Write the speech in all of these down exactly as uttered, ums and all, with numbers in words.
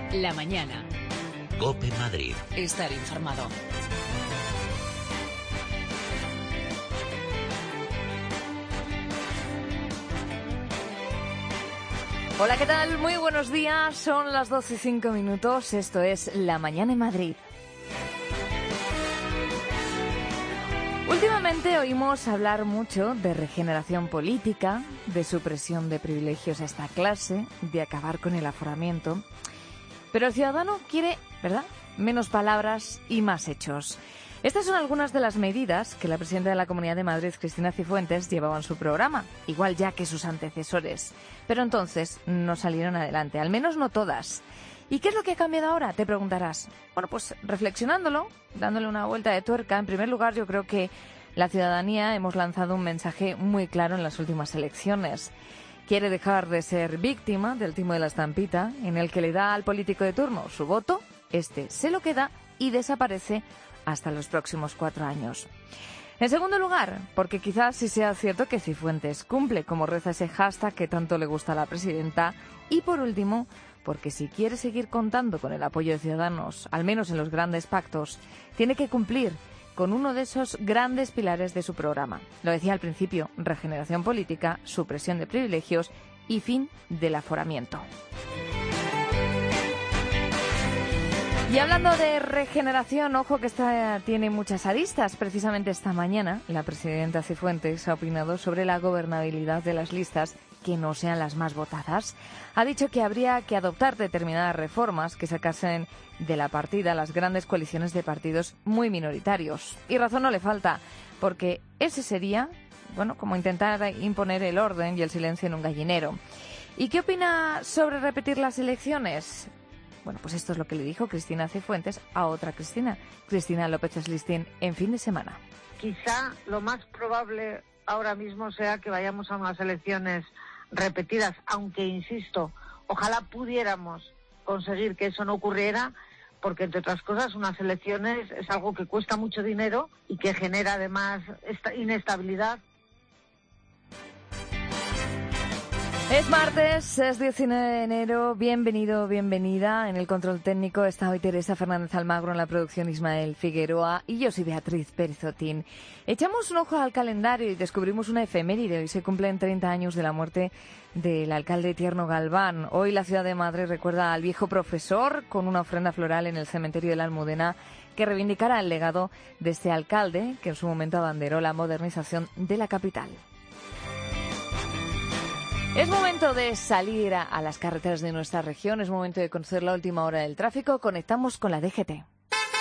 La mañana. COPE Madrid. Estar informado. Hola, ¿qué tal? Muy buenos días. Son las doce y cinco minutos. Esto es La Mañana en Madrid. Últimamente oímos hablar mucho de regeneración política, de supresión de privilegios a esta clase, de acabar con el aforamiento. Pero el ciudadano quiere, ¿verdad?, menos palabras y más hechos. Estas son algunas de las medidas que la presidenta de la Comunidad de Madrid, Cristina Cifuentes, llevaba en su programa, igual ya que sus antecesores. Pero entonces no salieron adelante, al menos no todas. ¿Y qué es lo que ha cambiado ahora?, te preguntarás. Bueno, pues reflexionándolo, dándole una vuelta de tuerca, en primer lugar yo creo que la ciudadanía hemos lanzado un mensaje muy claro en las últimas elecciones. Quiere dejar de ser víctima del timo de la estampita, en el que le da al político de turno su voto, este se lo queda y desaparece hasta los próximos cuatro años. En segundo lugar, porque quizás sí sea cierto que Cifuentes cumple, como reza ese hashtag que tanto le gusta a la presidenta. Y por último, porque si quiere seguir contando con el apoyo de Ciudadanos, al menos en los grandes pactos, tiene que cumplir con uno de esos grandes pilares de su programa. Lo decía al principio: regeneración política, supresión de privilegios y fin del aforamiento. Y hablando de regeneración, ojo que esta tiene muchas aristas. Precisamente esta mañana la presidenta Cifuentes ha opinado sobre la gobernabilidad de las listas que no sean las más votadas. Ha dicho que habría que adoptar determinadas reformas que sacasen de la partida las grandes coaliciones de partidos muy minoritarios. Y razón no le falta, porque ese sería, bueno, como intentar imponer el orden y el silencio en un gallinero. ¿Y qué opina sobre repetir las elecciones? Bueno, pues esto es lo que le dijo Cristina Cifuentes a otra Cristina, Cristina López Slistin, en fin de semana. Quizá lo más probable ahora mismo sea que vayamos a unas elecciones repetidas, aunque, insisto, ojalá pudiéramos conseguir que eso no ocurriera, porque, entre otras cosas, unas elecciones es algo que cuesta mucho dinero y que genera, además, esta inestabilidad. Es martes, es diecinueve de enero, bienvenido, bienvenida. En el control técnico está hoy Teresa Fernández Almagro, en la producción Ismael Figueroa y yo soy Beatriz Pérez Otín. Echamos un ojo al calendario y descubrimos una efeméride. Hoy se cumplen treinta años de la muerte del alcalde Tierno Galván. Hoy la ciudad de Madrid recuerda al viejo profesor con una ofrenda floral en el cementerio de la Almudena que reivindicará el legado de este alcalde que en su momento abanderó la modernización de la capital. Es momento de salir a, a las carreteras de nuestra región, es momento de conocer la última hora del tráfico. Conectamos con la D G T.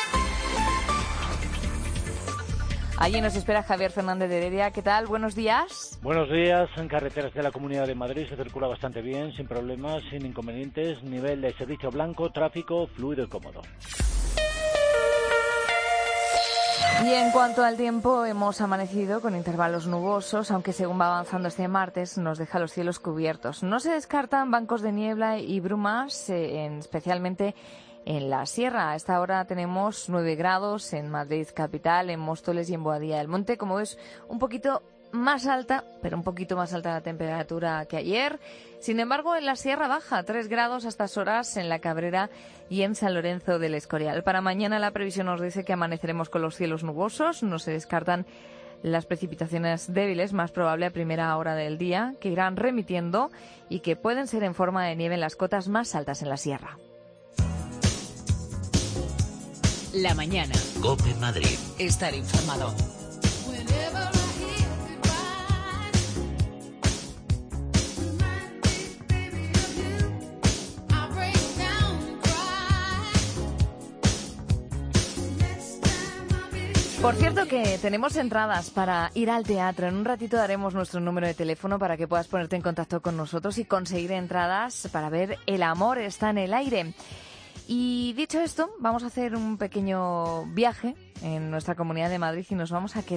Allí nos espera Javier Fernández de Heredia. ¿Qué tal? Buenos días. Buenos días. En carreteras de la Comunidad de Madrid se circula bastante bien, sin problemas, sin inconvenientes. Nivel de servicio blanco, tráfico fluido y cómodo. Y en cuanto al tiempo, hemos amanecido con intervalos nubosos, aunque según va avanzando este martes nos deja los cielos cubiertos. No se descartan bancos de niebla y brumas, eh, en, especialmente en la sierra. A esta hora tenemos nueve grados en Madrid capital, en Móstoles y en Boadilla del Monte. Como ves, un poquito más alta, pero un poquito más alta la temperatura que ayer. Sin embargo, en la Sierra Baja, tres grados a estas horas en La Cabrera y en San Lorenzo del Escorial. Para mañana la previsión nos dice que amaneceremos con los cielos nubosos, no se descartan las precipitaciones débiles, más probable a primera hora del día, que irán remitiendo y que pueden ser en forma de nieve en las cotas más altas en la sierra. La mañana. COPE Madrid. Estar informado. Por cierto que tenemos entradas para ir al teatro. En un ratito daremos nuestro número de teléfono para que puedas ponerte en contacto con nosotros y conseguir entradas para ver El amor está en el aire. Y dicho esto, vamos a hacer un pequeño viaje en nuestra Comunidad de Madrid y nos vamos a quedar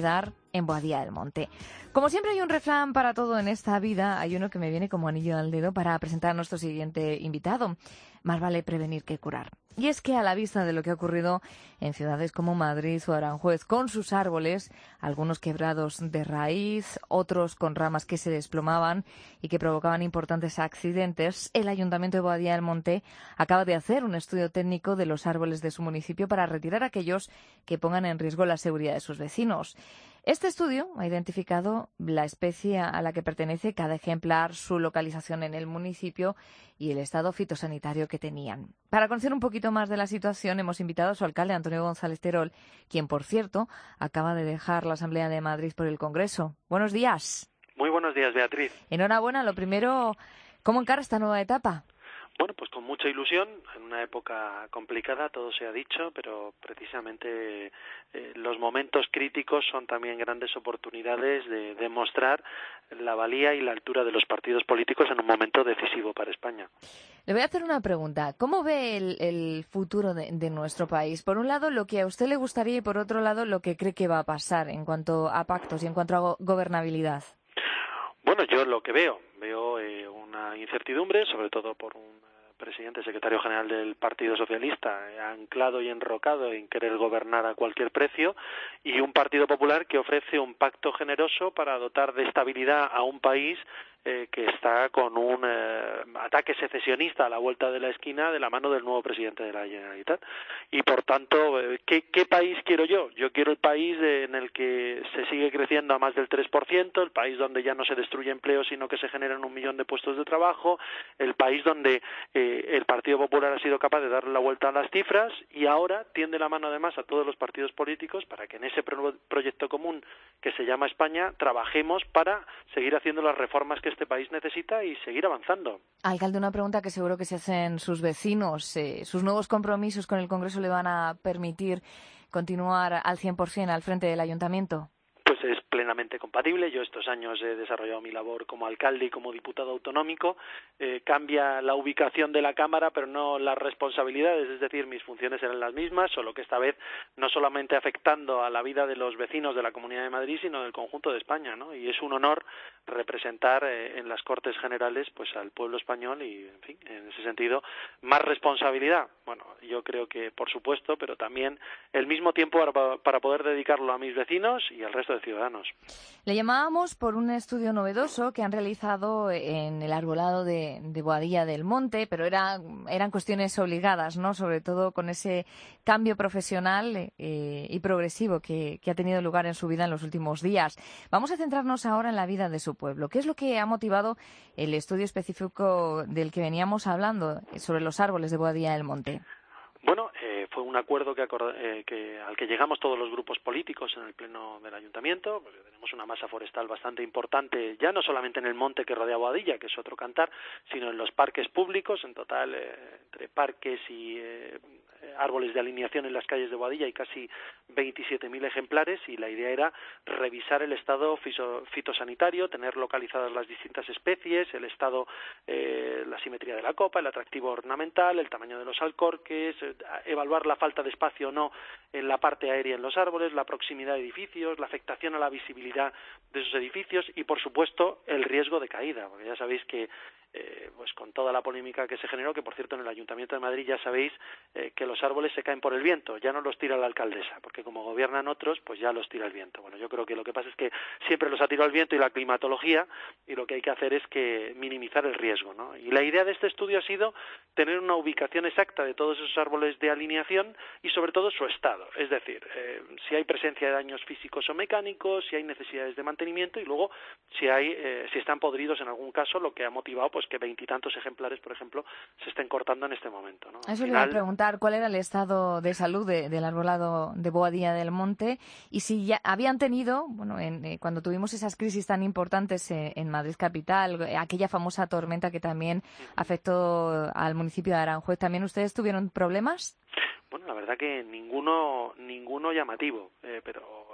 en Boadilla del Monte. Como siempre hay un refrán para todo en esta vida, hay uno que me viene como anillo al dedo para presentar a nuestro siguiente invitado. Más vale prevenir que curar. Y es que a la vista de lo que ha ocurrido en ciudades como Madrid o Aranjuez con sus árboles, algunos quebrados de raíz, otros con ramas que se desplomaban y que provocaban importantes accidentes, el Ayuntamiento de Boadilla del Monte acaba de hacer un estudio técnico de los árboles de su municipio para retirar aquellos que pongan en riesgo la seguridad de sus vecinos. Este estudio ha identificado la especie a la que pertenece cada ejemplar, su localización en el municipio y el estado fitosanitario que tenían. Para conocer un poquito más de la situación, hemos invitado a su alcalde, Antonio González Terol, quien, por cierto, acaba de dejar la Asamblea de Madrid por el Congreso. Buenos días. Muy buenos días, Beatriz. Enhorabuena. Lo primero, ¿cómo encara esta nueva etapa? Bueno, pues con mucha ilusión, en una época complicada, todo se ha dicho, pero precisamente eh, los momentos críticos son también grandes oportunidades de demostrar la valía y la altura de los partidos políticos en un momento decisivo para España. Le voy a hacer una pregunta. ¿Cómo ve el, el futuro de, de nuestro país? Por un lado, lo que a usted le gustaría y por otro lado, lo que cree que va a pasar en cuanto a pactos y en cuanto a go- gobernabilidad. Bueno, yo lo que veo, veo eh, una incertidumbre, sobre todo por un presidente, secretario general del Partido Socialista, eh, anclado y enrocado en querer gobernar a cualquier precio, y un Partido Popular que ofrece un pacto generoso para dotar de estabilidad a un país eh, que está con un eh, ataque secesionista a la vuelta de la esquina de la mano del nuevo presidente de la Generalitat. Y por tanto, eh, ¿qué, ¿qué país quiero yo? Yo quiero el país eh, en el que se sigue creciendo a más del tres por ciento, el país donde ya no se destruye empleo, sino que se generan un millón de puestos de trabajo, el país donde eh, el Partido Popular ha sido capaz de darle la vuelta a las cifras y ahora tiende la mano además a todos los partidos políticos para que en ese pro- proyecto común que se llama España trabajemos para seguir haciendo las reformas que este país necesita y seguir avanzando. Alcalde, una pregunta que seguro que se hacen sus vecinos. Eh, ¿Sus nuevos compromisos con el Congreso le van a permitir continuar al cien por ciento al frente del Ayuntamiento? Pues es plenamente compatible. Yo estos años he desarrollado mi labor como alcalde y como diputado autonómico. Eh, cambia la ubicación de la Cámara, pero no las responsabilidades, es decir, mis funciones eran las mismas, solo que esta vez no solamente afectando a la vida de los vecinos de la Comunidad de Madrid, sino del conjunto de España, ¿no? Y es un honor representar eh, en las Cortes Generales pues al pueblo español y, en fin, en ese sentido, más responsabilidad. Bueno, yo creo que, por supuesto, pero también el mismo tiempo para, para poder dedicarlo a mis vecinos y al resto de ciudadanos. Le llamábamos por un estudio novedoso que han realizado en el arbolado de, de Boadilla del Monte, pero era, eran cuestiones obligadas, ¿no? Sobre todo con ese cambio profesional eh, y progresivo que, que ha tenido lugar en su vida en los últimos días. Vamos a centrarnos ahora en la vida de su pueblo. ¿Qué es lo que ha motivado el estudio específico del que veníamos hablando sobre los árboles de Boadilla del Monte? Bueno, eh, fue un acuerdo que, acord- eh, que al que llegamos todos los grupos políticos en el pleno del ayuntamiento, porque tenemos una masa forestal bastante importante, ya no solamente en el monte que rodea Boadilla, que es otro cantar, sino en los parques públicos, en total, eh, entre parques y eh, árboles de alineación en las calles de Boadilla hay casi veintisiete mil ejemplares, y la idea era revisar el estado fiso- fitosanitario, tener localizadas las distintas especies, el estado, eh, la simetría de la copa, el atractivo ornamental, el tamaño de los alcorques, eh, evaluar la falta de espacio o no en la parte aérea en los árboles, la proximidad de edificios, la afectación a la visibilidad de esos edificios y, por supuesto, el riesgo de caída, porque ya sabéis que Eh, pues con toda la polémica que se generó, que por cierto en el Ayuntamiento de Madrid ya sabéis eh, que los árboles se caen por el viento, ya no los tira la alcaldesa, porque como gobiernan otros, pues ya los tira el viento. Bueno, yo creo que lo que pasa es que siempre los ha tirado el viento y la climatología, y lo que hay que hacer es que minimizar el riesgo, ¿no? Y la idea de este estudio ha sido tener una ubicación exacta de todos esos árboles de alineación y sobre todo su estado, es decir, eh, si hay presencia de daños físicos o mecánicos, si hay necesidades de mantenimiento y luego si hay eh, si están podridos en algún caso, lo que ha motivado pues que veintitantos ejemplares, por ejemplo, se estén cortando en este momento, ¿no? Eso Al le iba a final, preguntar cuál era el estado de salud de, del arbolado de Boadilla del Monte y si ya habían tenido, bueno, en, eh, cuando tuvimos esas crisis tan importantes eh, en Madrid capital, eh, aquella famosa tormenta que también afectó al municipio de Aranjuez, ¿también ustedes tuvieron problemas? Bueno, la verdad que ninguno ninguno llamativo, eh, pero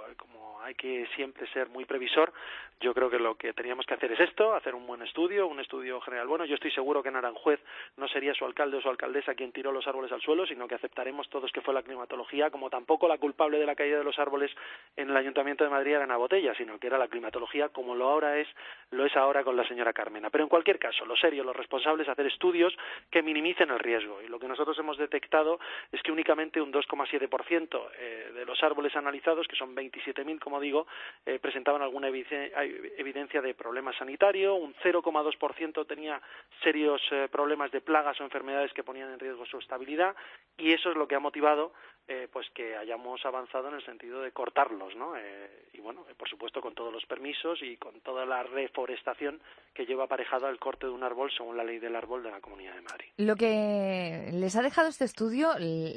como hay que siempre ser muy previsor, yo creo que lo que teníamos que hacer es esto, hacer un buen estudio, un estudio general bueno. Yo estoy seguro que en Aranjuez no sería su alcalde o su alcaldesa quien tiró los árboles al suelo, sino que aceptaremos todos que fue la climatología, como tampoco la culpable de la caída de los árboles en el Ayuntamiento de Madrid era Ana Botella, sino que era la climatología, como lo ahora es, lo es ahora con la señora Carmena. Pero en cualquier caso, lo serio, lo responsable es hacer estudios que minimicen el riesgo. Y lo que nosotros hemos detectado es que únicamente un dos coma siete por ciento eh, de los árboles analizados, que son veintisiete mil, como digo, eh, presentaban alguna evidencia de problema sanitario, un cero coma dos por ciento tenía serios eh, problemas de plagas o enfermedades que ponían en riesgo su estabilidad, y eso es lo que ha motivado eh, pues que hayamos avanzado en el sentido de cortarlos, ¿no? Eh, y bueno, eh, por supuesto con todos los permisos y con toda la reforestación que lleva aparejada el corte de un árbol según la ley del árbol de la Comunidad de Madrid. Lo que les ha dejado este estudio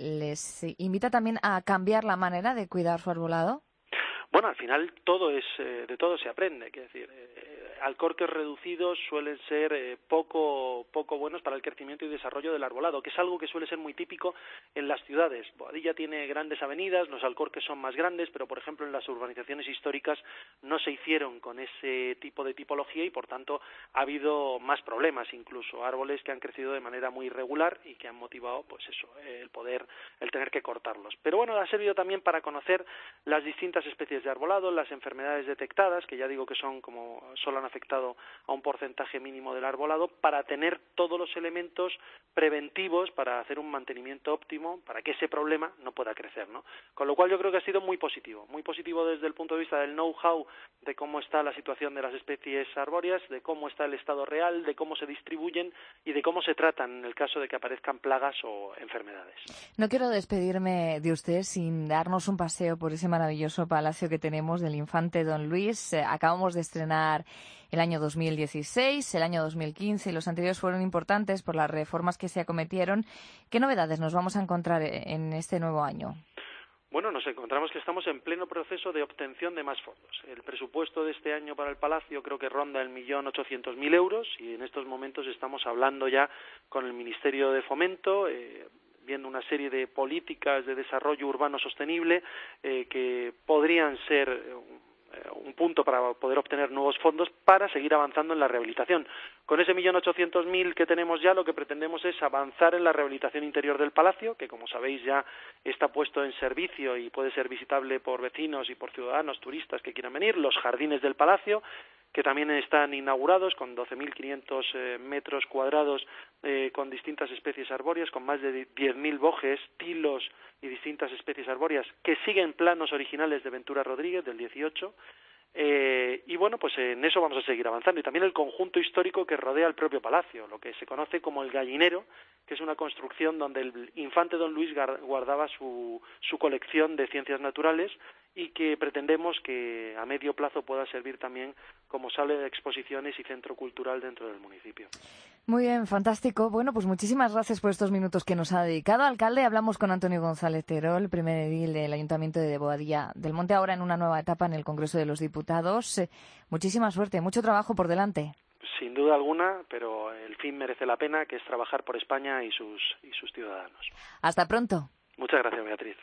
les invita también a cambiar la manera de cuidar su arbolado. Bueno, al final todo es eh, de todo se aprende, quiero decir, eh, alcorques reducidos suelen ser eh, poco poco buenos para el crecimiento y desarrollo del arbolado, que es algo que suele ser muy típico en las ciudades. Boadilla tiene grandes avenidas, los alcorques son más grandes, pero por ejemplo en las urbanizaciones históricas no se hicieron con ese tipo de tipología y por tanto ha habido más problemas, incluso árboles que han crecido de manera muy irregular y que han motivado pues eso, el poder, el tener que cortarlos. Pero bueno, ha servido también para conocer las distintas especies de arbolado, las enfermedades detectadas, que ya digo que son como solo han afectado a un porcentaje mínimo del arbolado, para tener todos los elementos preventivos para hacer un mantenimiento óptimo, para que ese problema no pueda crecer, ¿no? Con lo cual yo creo que ha sido muy positivo, muy positivo desde el punto de vista del know-how, de cómo está la situación de las especies arbóreas, de cómo está el estado real, de cómo se distribuyen y de cómo se tratan en el caso de que aparezcan plagas o enfermedades. No quiero despedirme de usted sin darnos un paseo por ese maravilloso palacio que tenemos del infante Don Luis. Eh, acabamos de estrenar el año dos mil dieciséis, el año dos mil quince y los anteriores fueron importantes por las reformas que se acometieron. ¿Qué novedades nos vamos a encontrar en este nuevo año? Bueno, nos encontramos que estamos en pleno proceso de obtención de más fondos. El presupuesto de este año para el Palacio creo que ronda el millón ochocientos mil euros y en estos momentos estamos hablando ya con el Ministerio de Fomento, eh, viendo una serie de políticas de desarrollo urbano sostenible eh, que podrían ser eh, un punto para poder obtener nuevos fondos para seguir avanzando en la rehabilitación. Con ese millón ochocientos mil que tenemos ya, lo que pretendemos es avanzar en la rehabilitación interior del Palacio, que como sabéis ya está puesto en servicio y puede ser visitable por vecinos y por ciudadanos, turistas que quieran venir, los jardines del Palacio, que también están inaugurados con doce mil quinientos eh, metros cuadrados eh, con distintas especies arbóreas, con más de diez mil bojes, tilos y distintas especies arbóreas que siguen planos originales de Ventura Rodríguez del dieciocho. Eh, y bueno, pues en eso vamos a seguir avanzando. Y también el conjunto histórico que rodea el propio palacio, lo que se conoce como el Gallinero, que es una construcción donde el infante Don Luis guardaba su, su colección de ciencias naturales y que pretendemos que a medio plazo pueda servir también como sala de exposiciones y centro cultural dentro del municipio. Muy bien, fantástico. Bueno, pues muchísimas gracias por estos minutos que nos ha dedicado. Alcalde, hablamos con Antonio González Terol, primer edil del Ayuntamiento de Boadilla del Monte, ahora en una nueva etapa en el Congreso de los Diputados. Eh, muchísima suerte, mucho trabajo por delante. Sin duda alguna, pero el fin merece la pena, que es trabajar por España y sus, y sus ciudadanos. Hasta pronto. Muchas gracias, Beatriz.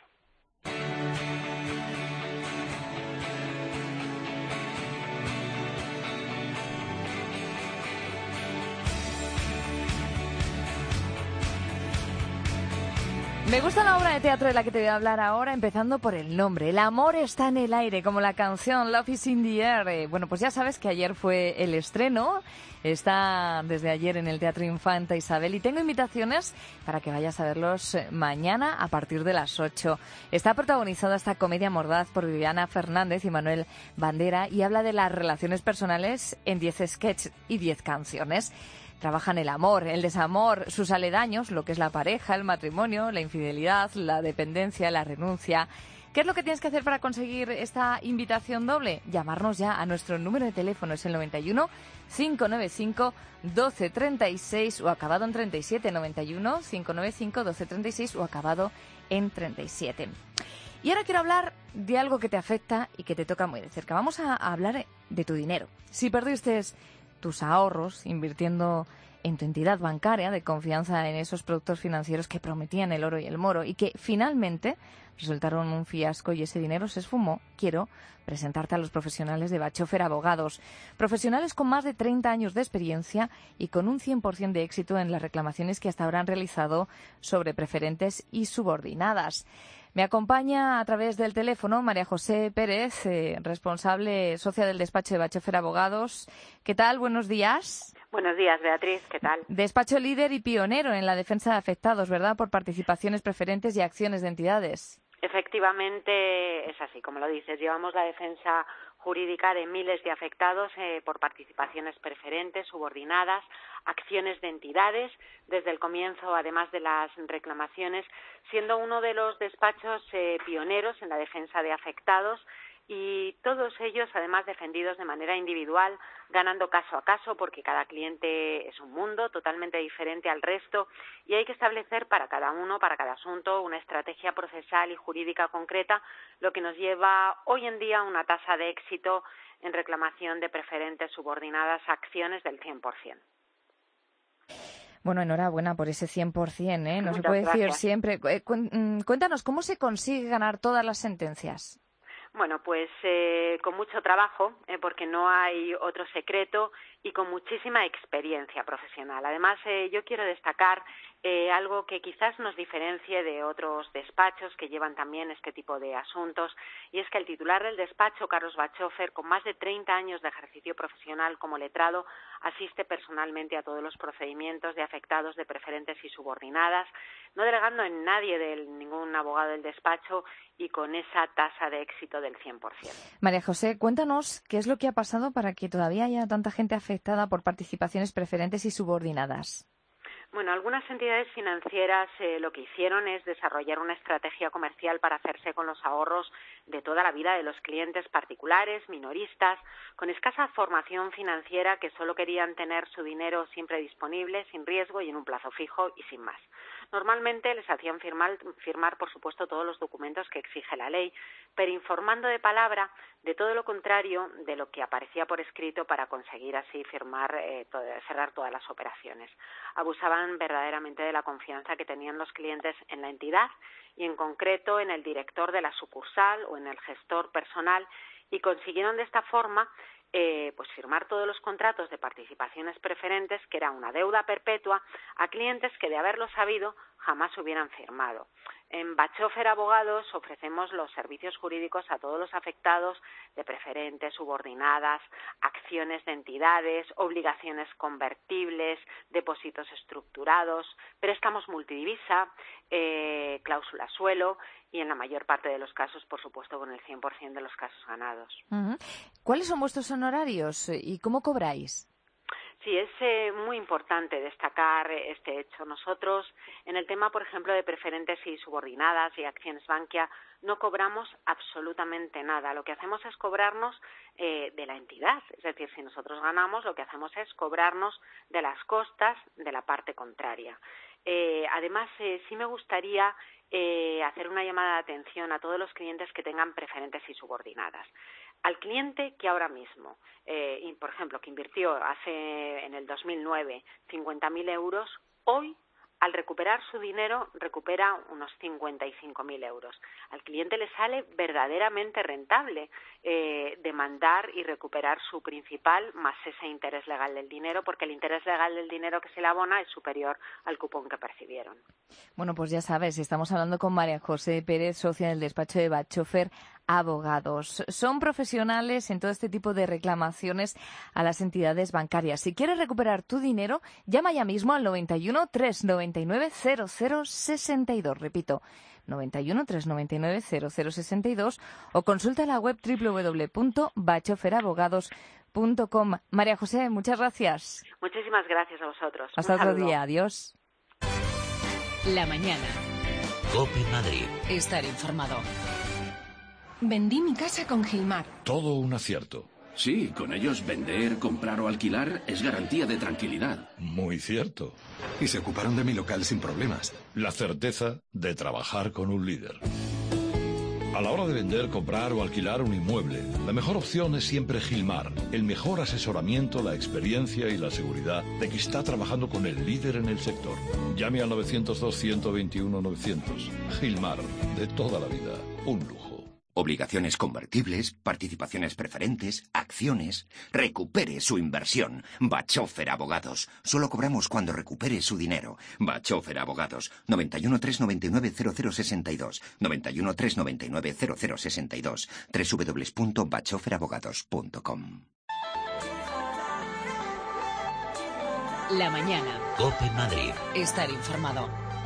Me gusta la obra de teatro de la que te voy a hablar ahora, empezando por el nombre. El amor está en el aire, como la canción Love is in the air. Eh, bueno, pues ya sabes que ayer fue el estreno. Está desde ayer en el Teatro Infanta Isabel y tengo invitaciones para que vayas a verlos mañana a partir de las ocho. Está protagonizada esta comedia mordaz por Viviana Fernández y Manuel Bandera y habla de las relaciones personales en diez sketches y diez canciones. Trabajan el amor, el desamor, sus aledaños, lo que es la pareja, el matrimonio, la infidelidad, la dependencia, la renuncia. ¿Qué es lo que tienes que hacer para conseguir esta invitación doble? Llamarnos ya a nuestro número de teléfono, es el noventa y uno, cinco noventa y cinco, doce treinta y seis o acabado en treinta y siete, noventa y uno, cinco noventa y cinco, doce treinta y seis o acabado en treinta y siete. Y ahora quiero hablar de algo que te afecta y que te toca muy de cerca. Vamos a hablar de tu dinero. Si perdiste tus ahorros invirtiendo en tu entidad bancaria de confianza en esos productos financieros que prometían el oro y el moro y que finalmente resultaron un fiasco y ese dinero se esfumó, quiero presentarte a los profesionales de Bachofer Abogados. Profesionales con más de treinta años de experiencia y con un cien por ciento de éxito en las reclamaciones que hasta ahora han realizado sobre preferentes y subordinadas. Me acompaña a través del teléfono María José Pérez, eh, responsable socia del despacho de Bachofer Abogados. ¿Qué tal? Buenos días. Buenos días, Beatriz. ¿Qué tal? Despacho líder y pionero en la defensa de afectados, ¿verdad?, por participaciones preferentes y acciones de entidades. Efectivamente, es así, como lo dices. Llevamos la defensa jurídica de miles de afectados eh, por participaciones preferentes, subordinadas, acciones de entidades, desde el comienzo, además de las reclamaciones, siendo uno de los despachos eh, pioneros en la defensa de afectados, y todos ellos, además, defendidos de manera individual, ganando caso a caso, porque cada cliente es un mundo totalmente diferente al resto y hay que establecer para cada uno, para cada asunto, una estrategia procesal y jurídica concreta, lo que nos lleva hoy en día a una tasa de éxito en reclamación de preferentes subordinadas a acciones del cien por ciento. Bueno, enhorabuena por ese cien por ciento, ¿eh? No Muchas se puede decir gracias. siempre. Cuéntanos, ¿cómo se consigue ganar todas las sentencias? Bueno, pues eh, con mucho trabajo, eh, porque no hay otro secreto, y con muchísima experiencia profesional. Además, eh, yo quiero destacar eh, algo que quizás nos diferencie de otros despachos que llevan también este tipo de asuntos, y es que el titular del despacho, Carlos Bachofer, con más de treinta años de ejercicio profesional como letrado, asiste personalmente a todos los procedimientos de afectados de preferentes y subordinadas, no delegando en nadie de ningún abogado del despacho y con esa tasa de éxito del cien por ciento. María José, cuéntanos qué es lo que ha pasado para que todavía haya tanta gente afectada por participaciones preferentes y subordinadas. Bueno, algunas entidades financieras eh, lo que hicieron es desarrollar una estrategia comercial para hacerse con los ahorros de toda la vida de los clientes particulares, minoristas, con escasa formación financiera que solo querían tener su dinero siempre disponible, sin riesgo y en un plazo fijo y sin más. Normalmente les hacían firmar, firmar, por supuesto, todos los documentos que exige la ley, pero informando de palabra de todo lo contrario de lo que aparecía por escrito para conseguir así firmar, eh, todo, cerrar todas las operaciones. Abusaban verdaderamente de la confianza que tenían los clientes en la entidad y en concreto en el director de la sucursal o en el gestor personal, y consiguieron de esta forma Eh, pues firmar todos los contratos de participaciones preferentes, que era una deuda perpetua, a clientes que de haberlo sabido jamás hubieran firmado. En Bachofer Abogados ofrecemos los servicios jurídicos a todos los afectados de preferentes, subordinadas, acciones de entidades, obligaciones convertibles, depósitos estructurados, préstamos multidivisa, eh, cláusula suelo y en la mayor parte de los casos, por supuesto, con el cien por ciento de los casos ganados. Uh-huh. ¿Cuáles son vuestros honorarios y cómo cobráis? Sí, es eh, muy importante destacar este hecho. Nosotros, en el tema, por ejemplo, de preferentes y subordinadas y acciones Bankia, no cobramos absolutamente nada. Lo que hacemos es cobrarnos eh, de la entidad. Es decir, si nosotros ganamos, lo que hacemos es cobrarnos de las costas de la parte contraria. Eh, además, eh, sí me gustaría eh, hacer una llamada de atención a todos los clientes que tengan preferentes y subordinadas. Al cliente que ahora mismo, eh, por ejemplo, que invirtió hace en el dos mil nueve cincuenta mil euros, hoy, al recuperar su dinero, recupera unos cincuenta y cinco mil euros. Al cliente le sale verdaderamente rentable eh, demandar y recuperar su principal más ese interés legal del dinero, porque el interés legal del dinero que se le abona es superior al cupón que percibieron. Bueno, pues ya sabes, estamos hablando con María José Pérez, socia del despacho de Bachofer Abogados. Son profesionales en todo este tipo de reclamaciones a las entidades bancarias. Si quieres recuperar tu dinero, llama ya mismo al noventa y uno, trescientos noventa y nueve, cero cero sesenta y dos. Repito, noventa y uno, trescientos noventa y nueve, cero cero sesenta y dos o consulta la web doble u doble u doble u punto bachofer abogados punto com. María José, muchas gracias. Muchísimas gracias a vosotros. Hasta otro día. Adiós. La mañana. COPE Madrid. Estar informado. Vendí mi casa con Gilmar. Todo un acierto. Sí, con ellos vender, comprar o alquilar es garantía de tranquilidad. Muy cierto. Y se ocuparon de mi local sin problemas. La certeza de trabajar con un líder. A la hora de vender, comprar o alquilar un inmueble, la mejor opción es siempre Gilmar. El mejor asesoramiento, la experiencia y la seguridad de que está trabajando con el líder en el sector. Llame al novecientos dos, ciento veintiuno, novecientos. Gilmar, de toda la vida, un lujo. Obligaciones convertibles, participaciones preferentes, acciones. Recupere su inversión. Bachofer Abogados. Solo cobramos cuando recupere su dinero. Bachofer Abogados. noventa y uno, trescientos noventa y nueve, cero cero sesenta y dos. noventa y uno, trescientos noventa y nueve, cero cero sesenta y dos. doble u doble u doble u punto bachofer abogados punto com. La mañana. COPE Madrid. Estar informado.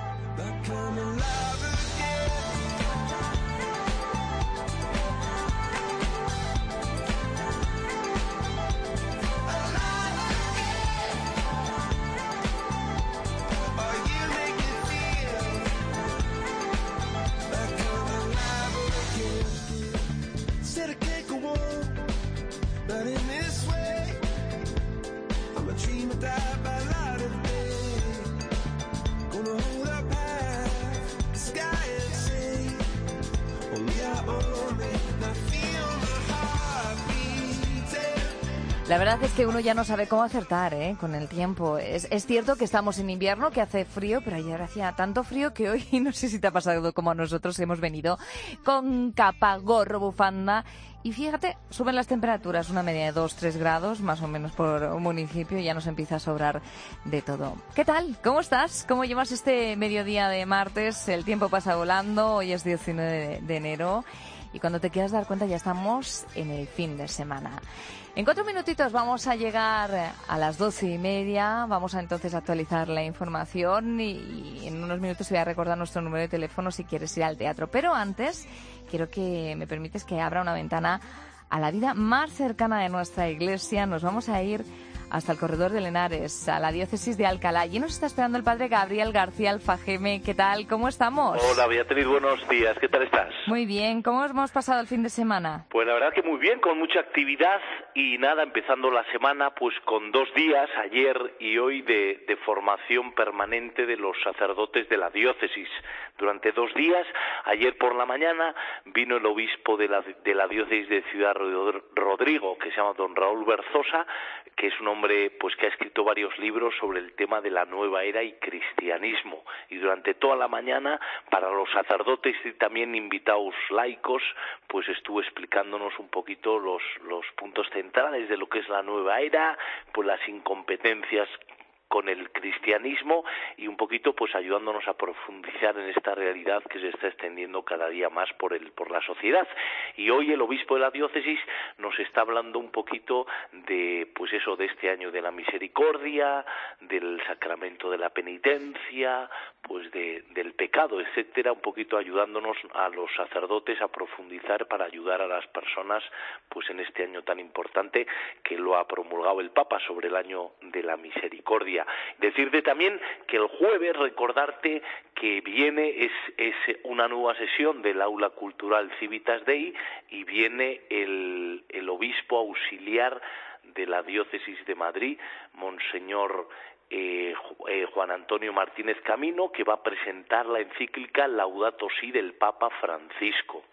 La verdad es que uno ya no sabe cómo acertar, ¿eh? Con el tiempo. Es, es cierto que estamos en invierno, que hace frío, pero ayer hacía tanto frío que hoy, no sé si te ha pasado como a nosotros, hemos venido con capa, gorro, bufanda. Y fíjate, suben las temperaturas, una media de dos, tres grados, más o menos por un municipio, y ya nos empieza a sobrar de todo. ¿Qué tal? ¿Cómo estás? ¿Cómo llevas este mediodía de martes? El tiempo pasa volando, hoy es diecinueve de enero, y cuando te quieras dar cuenta ya estamos en el fin de semana. En cuatro minutitos vamos a llegar a las doce y media, vamos a entonces actualizar la información y en unos minutos te voy a recordar nuestro número de teléfono si quieres ir al teatro. Pero antes, quiero que me permites que abra una ventana a la vida más cercana de nuestra iglesia. Nos vamos a ir hasta el corredor de Lenares, a la diócesis de Alcalá. Allí nos está esperando el padre Gabriel García Alfajeme. ¿Qué tal? ¿Cómo estamos? Hola, Beatriz, buenos días. ¿Qué tal estás? Muy bien. ¿Cómo hemos pasado el fin de semana? Pues la verdad que muy bien, con mucha actividad y nada, empezando la semana pues con dos días, ayer y hoy, de, de formación permanente de los sacerdotes de la diócesis. Durante dos días, ayer por la mañana, vino el obispo de la, de la diócesis de Ciudad Rodrigo, que se llama don Raúl Berzosa, que es un hombre pues que ha escrito varios libros sobre el tema de la nueva era y cristianismo, y durante toda la mañana para los sacerdotes y también invitados laicos pues estuvo explicándonos un poquito los los puntos centrales de lo que es la nueva era, pues las incompetencias con el cristianismo y un poquito pues ayudándonos a profundizar en esta realidad que se está extendiendo cada día más por el por la sociedad. Y hoy el obispo de la diócesis nos está hablando un poquito de pues eso, de este año de la misericordia, del sacramento de la penitencia, pues de, del pecado, etcétera, un poquito ayudándonos a los sacerdotes a profundizar para ayudar a las personas pues en este año tan importante que lo ha promulgado el Papa sobre el año de la misericordia. Decirte también que el jueves, recordarte que viene es, es una nueva sesión del Aula Cultural Civitas Dei y viene el, el obispo auxiliar de la diócesis de Madrid, Monseñor Eh, eh, Juan Antonio Martínez Camino, que va a presentar la encíclica Laudato Si del Papa Francisco.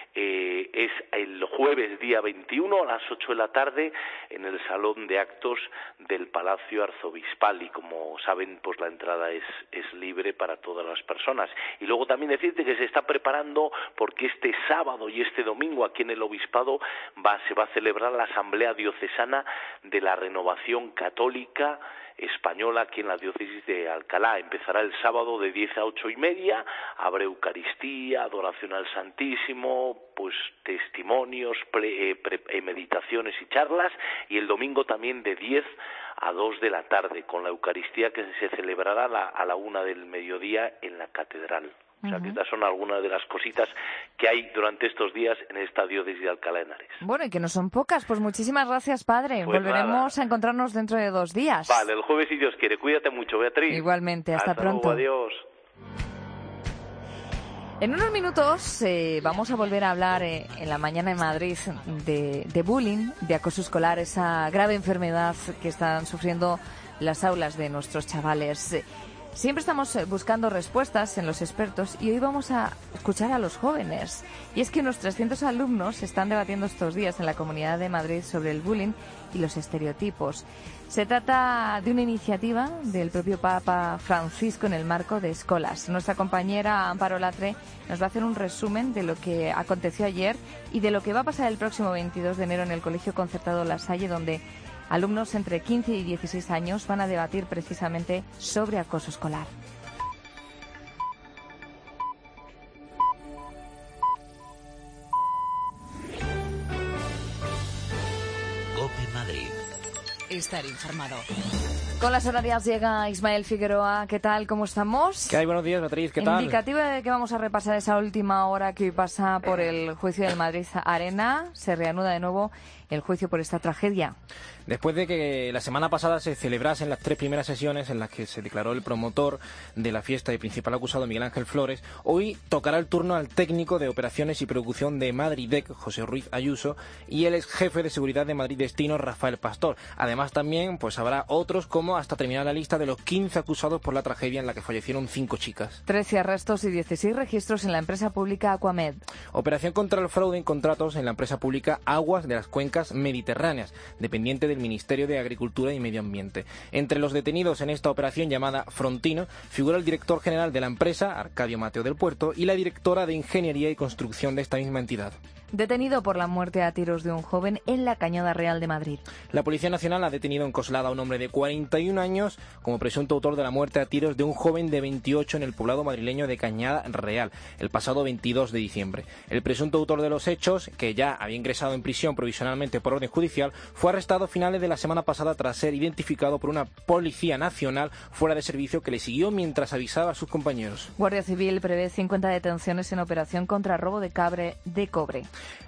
Eh, es el jueves día veintiuno a las ocho de la tarde en el Salón de Actos del Palacio Arzobispal, y como saben pues la entrada es, es libre para todas las personas. Y luego también decirte que se está preparando porque este sábado y este domingo aquí en el Obispado va, se va a celebrar la Asamblea Diocesana de la Renovación Católica Española aquí en la diócesis de Alcalá. Empezará el sábado de diez a ocho y media, habrá Eucaristía, adoración al Santísimo, pues testimonios, pre, eh, pre, eh, meditaciones y charlas, y el domingo también de diez a dos de la tarde, con la Eucaristía que se celebrará a la, a la una del mediodía en la Catedral. O sea, que estas son algunas de las cositas que hay durante estos días en esta diócesis de Alcalá de Henares. Bueno, y que no son pocas. Pues muchísimas gracias, padre. Pues volveremos nada. a encontrarnos dentro de dos días. Vale, el jueves si Dios quiere. Cuídate mucho, Beatriz. Igualmente, hasta, hasta pronto. Luego, adiós. En unos minutos eh, vamos a volver a hablar eh, en la mañana en Madrid de, de bullying, de acoso escolar, esa grave enfermedad que están sufriendo las aulas de nuestros chavales. Siempre estamos buscando respuestas en los expertos y hoy vamos a escuchar a los jóvenes. Y es que unos trescientos alumnos están debatiendo estos días en la Comunidad de Madrid sobre el bullying y los estereotipos. Se trata de una iniciativa del propio Papa Francisco en el marco de Escolas. Nuestra compañera Amparo Latre nos va a hacer un resumen de lo que aconteció ayer y de lo que va a pasar el próximo veintidós de enero en el Colegio Concertado La Salle, donde alumnos entre quince y dieciséis años van a debatir precisamente sobre acoso escolar. COPE Madrid. Estar informado. Con las horarias llega Ismael Figueroa. ¿Qué tal? ¿Cómo estamos? ¿Qué hay? Buenos días, Beatriz. ¿Qué tal? Indicativo de que vamos a repasar esa última hora que hoy pasa por el juicio del Madrid Arena. Se reanuda de nuevo el juicio por esta tragedia. Después de que la semana pasada se celebrasen las tres primeras sesiones en las que se declaró el promotor de la fiesta y principal acusado Miguel Ángel Flores, hoy tocará el turno al técnico de operaciones y producción de Madridec, José Ruiz Ayuso, y el ex jefe de seguridad de Madrid Destino, Rafael Pastor. Además también pues habrá otros, como hasta terminar la lista de los quince acusados por la tragedia en la que fallecieron cinco chicas. trece arrestos y dieciséis registros en la empresa pública Aquamed. Operación contra el fraude en contratos en la empresa pública Aguas de las Cuencas Mediterráneas, dependiente del Ministerio de Agricultura y Medio Ambiente. Entre los detenidos en esta operación llamada Frontino figura el director general de la empresa, Arcadio Mateo del Puerto, y la directora de Ingeniería y Construcción de esta misma entidad. Detenido por la muerte a tiros de un joven en la Cañada Real de Madrid. La Policía Nacional ha detenido en Coslada a un hombre de cuarenta y un años como presunto autor de la muerte a tiros de un joven de veintiocho en el poblado madrileño de Cañada Real, el pasado veintidós de diciembre. El presunto autor de los hechos, que ya había ingresado en prisión provisionalmente por orden judicial, fue arrestado a finales de la semana pasada tras ser identificado por una Policía Nacional fuera de servicio que le siguió mientras avisaba a sus compañeros. Guardia Civil prevé cincuenta detenciones en operación contra robo de, cabre, de cobre.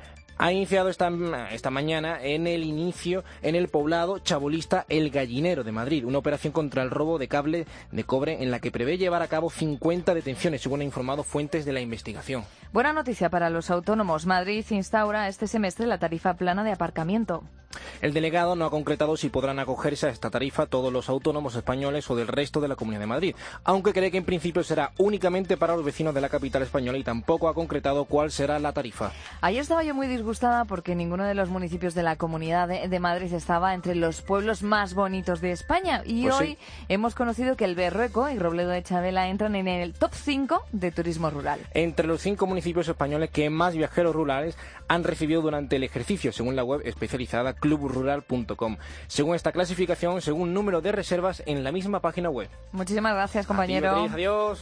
Ha iniciado esta, esta mañana en el inicio en el poblado chabolista El Gallinero de Madrid, una operación contra el robo de cable de cobre en la que prevé llevar a cabo cincuenta detenciones, según han informado fuentes de la investigación. Buena noticia para los autónomos. Madrid instaura este semestre la tarifa plana de aparcamiento. El delegado no ha concretado si podrán acogerse a esta tarifa todos los autónomos españoles o del resto de la Comunidad de Madrid, aunque cree que en principio será únicamente para los vecinos de la capital española y tampoco ha concretado cuál será la tarifa. Ayer estaba yo muy disgustada porque ninguno de los municipios de la Comunidad de, de Madrid estaba entre los pueblos más bonitos de España y pues hoy sí. Hemos conocido que el Berrueco y Robledo de Chabela entran en el top cinco de turismo rural. Entre los cinco municipios españoles que más viajeros rurales han recibido durante el ejercicio, según la web especializada club rural punto com. Según esta clasificación, según número de reservas en la misma página web. Muchísimas gracias, compañero. A ti, Beatriz, adiós.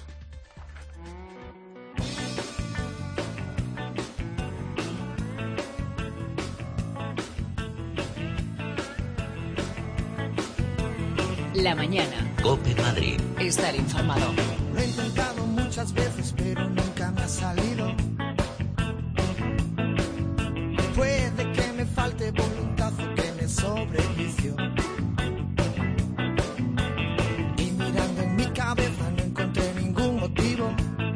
La mañana. COPE Madrid. Estar informado. Lo he intentado muchas veces, pero nunca me ha salido. Puede que me falte voluntad o que me sobrevicio. Y mirando en mi cabeza no encontré ningún motivo.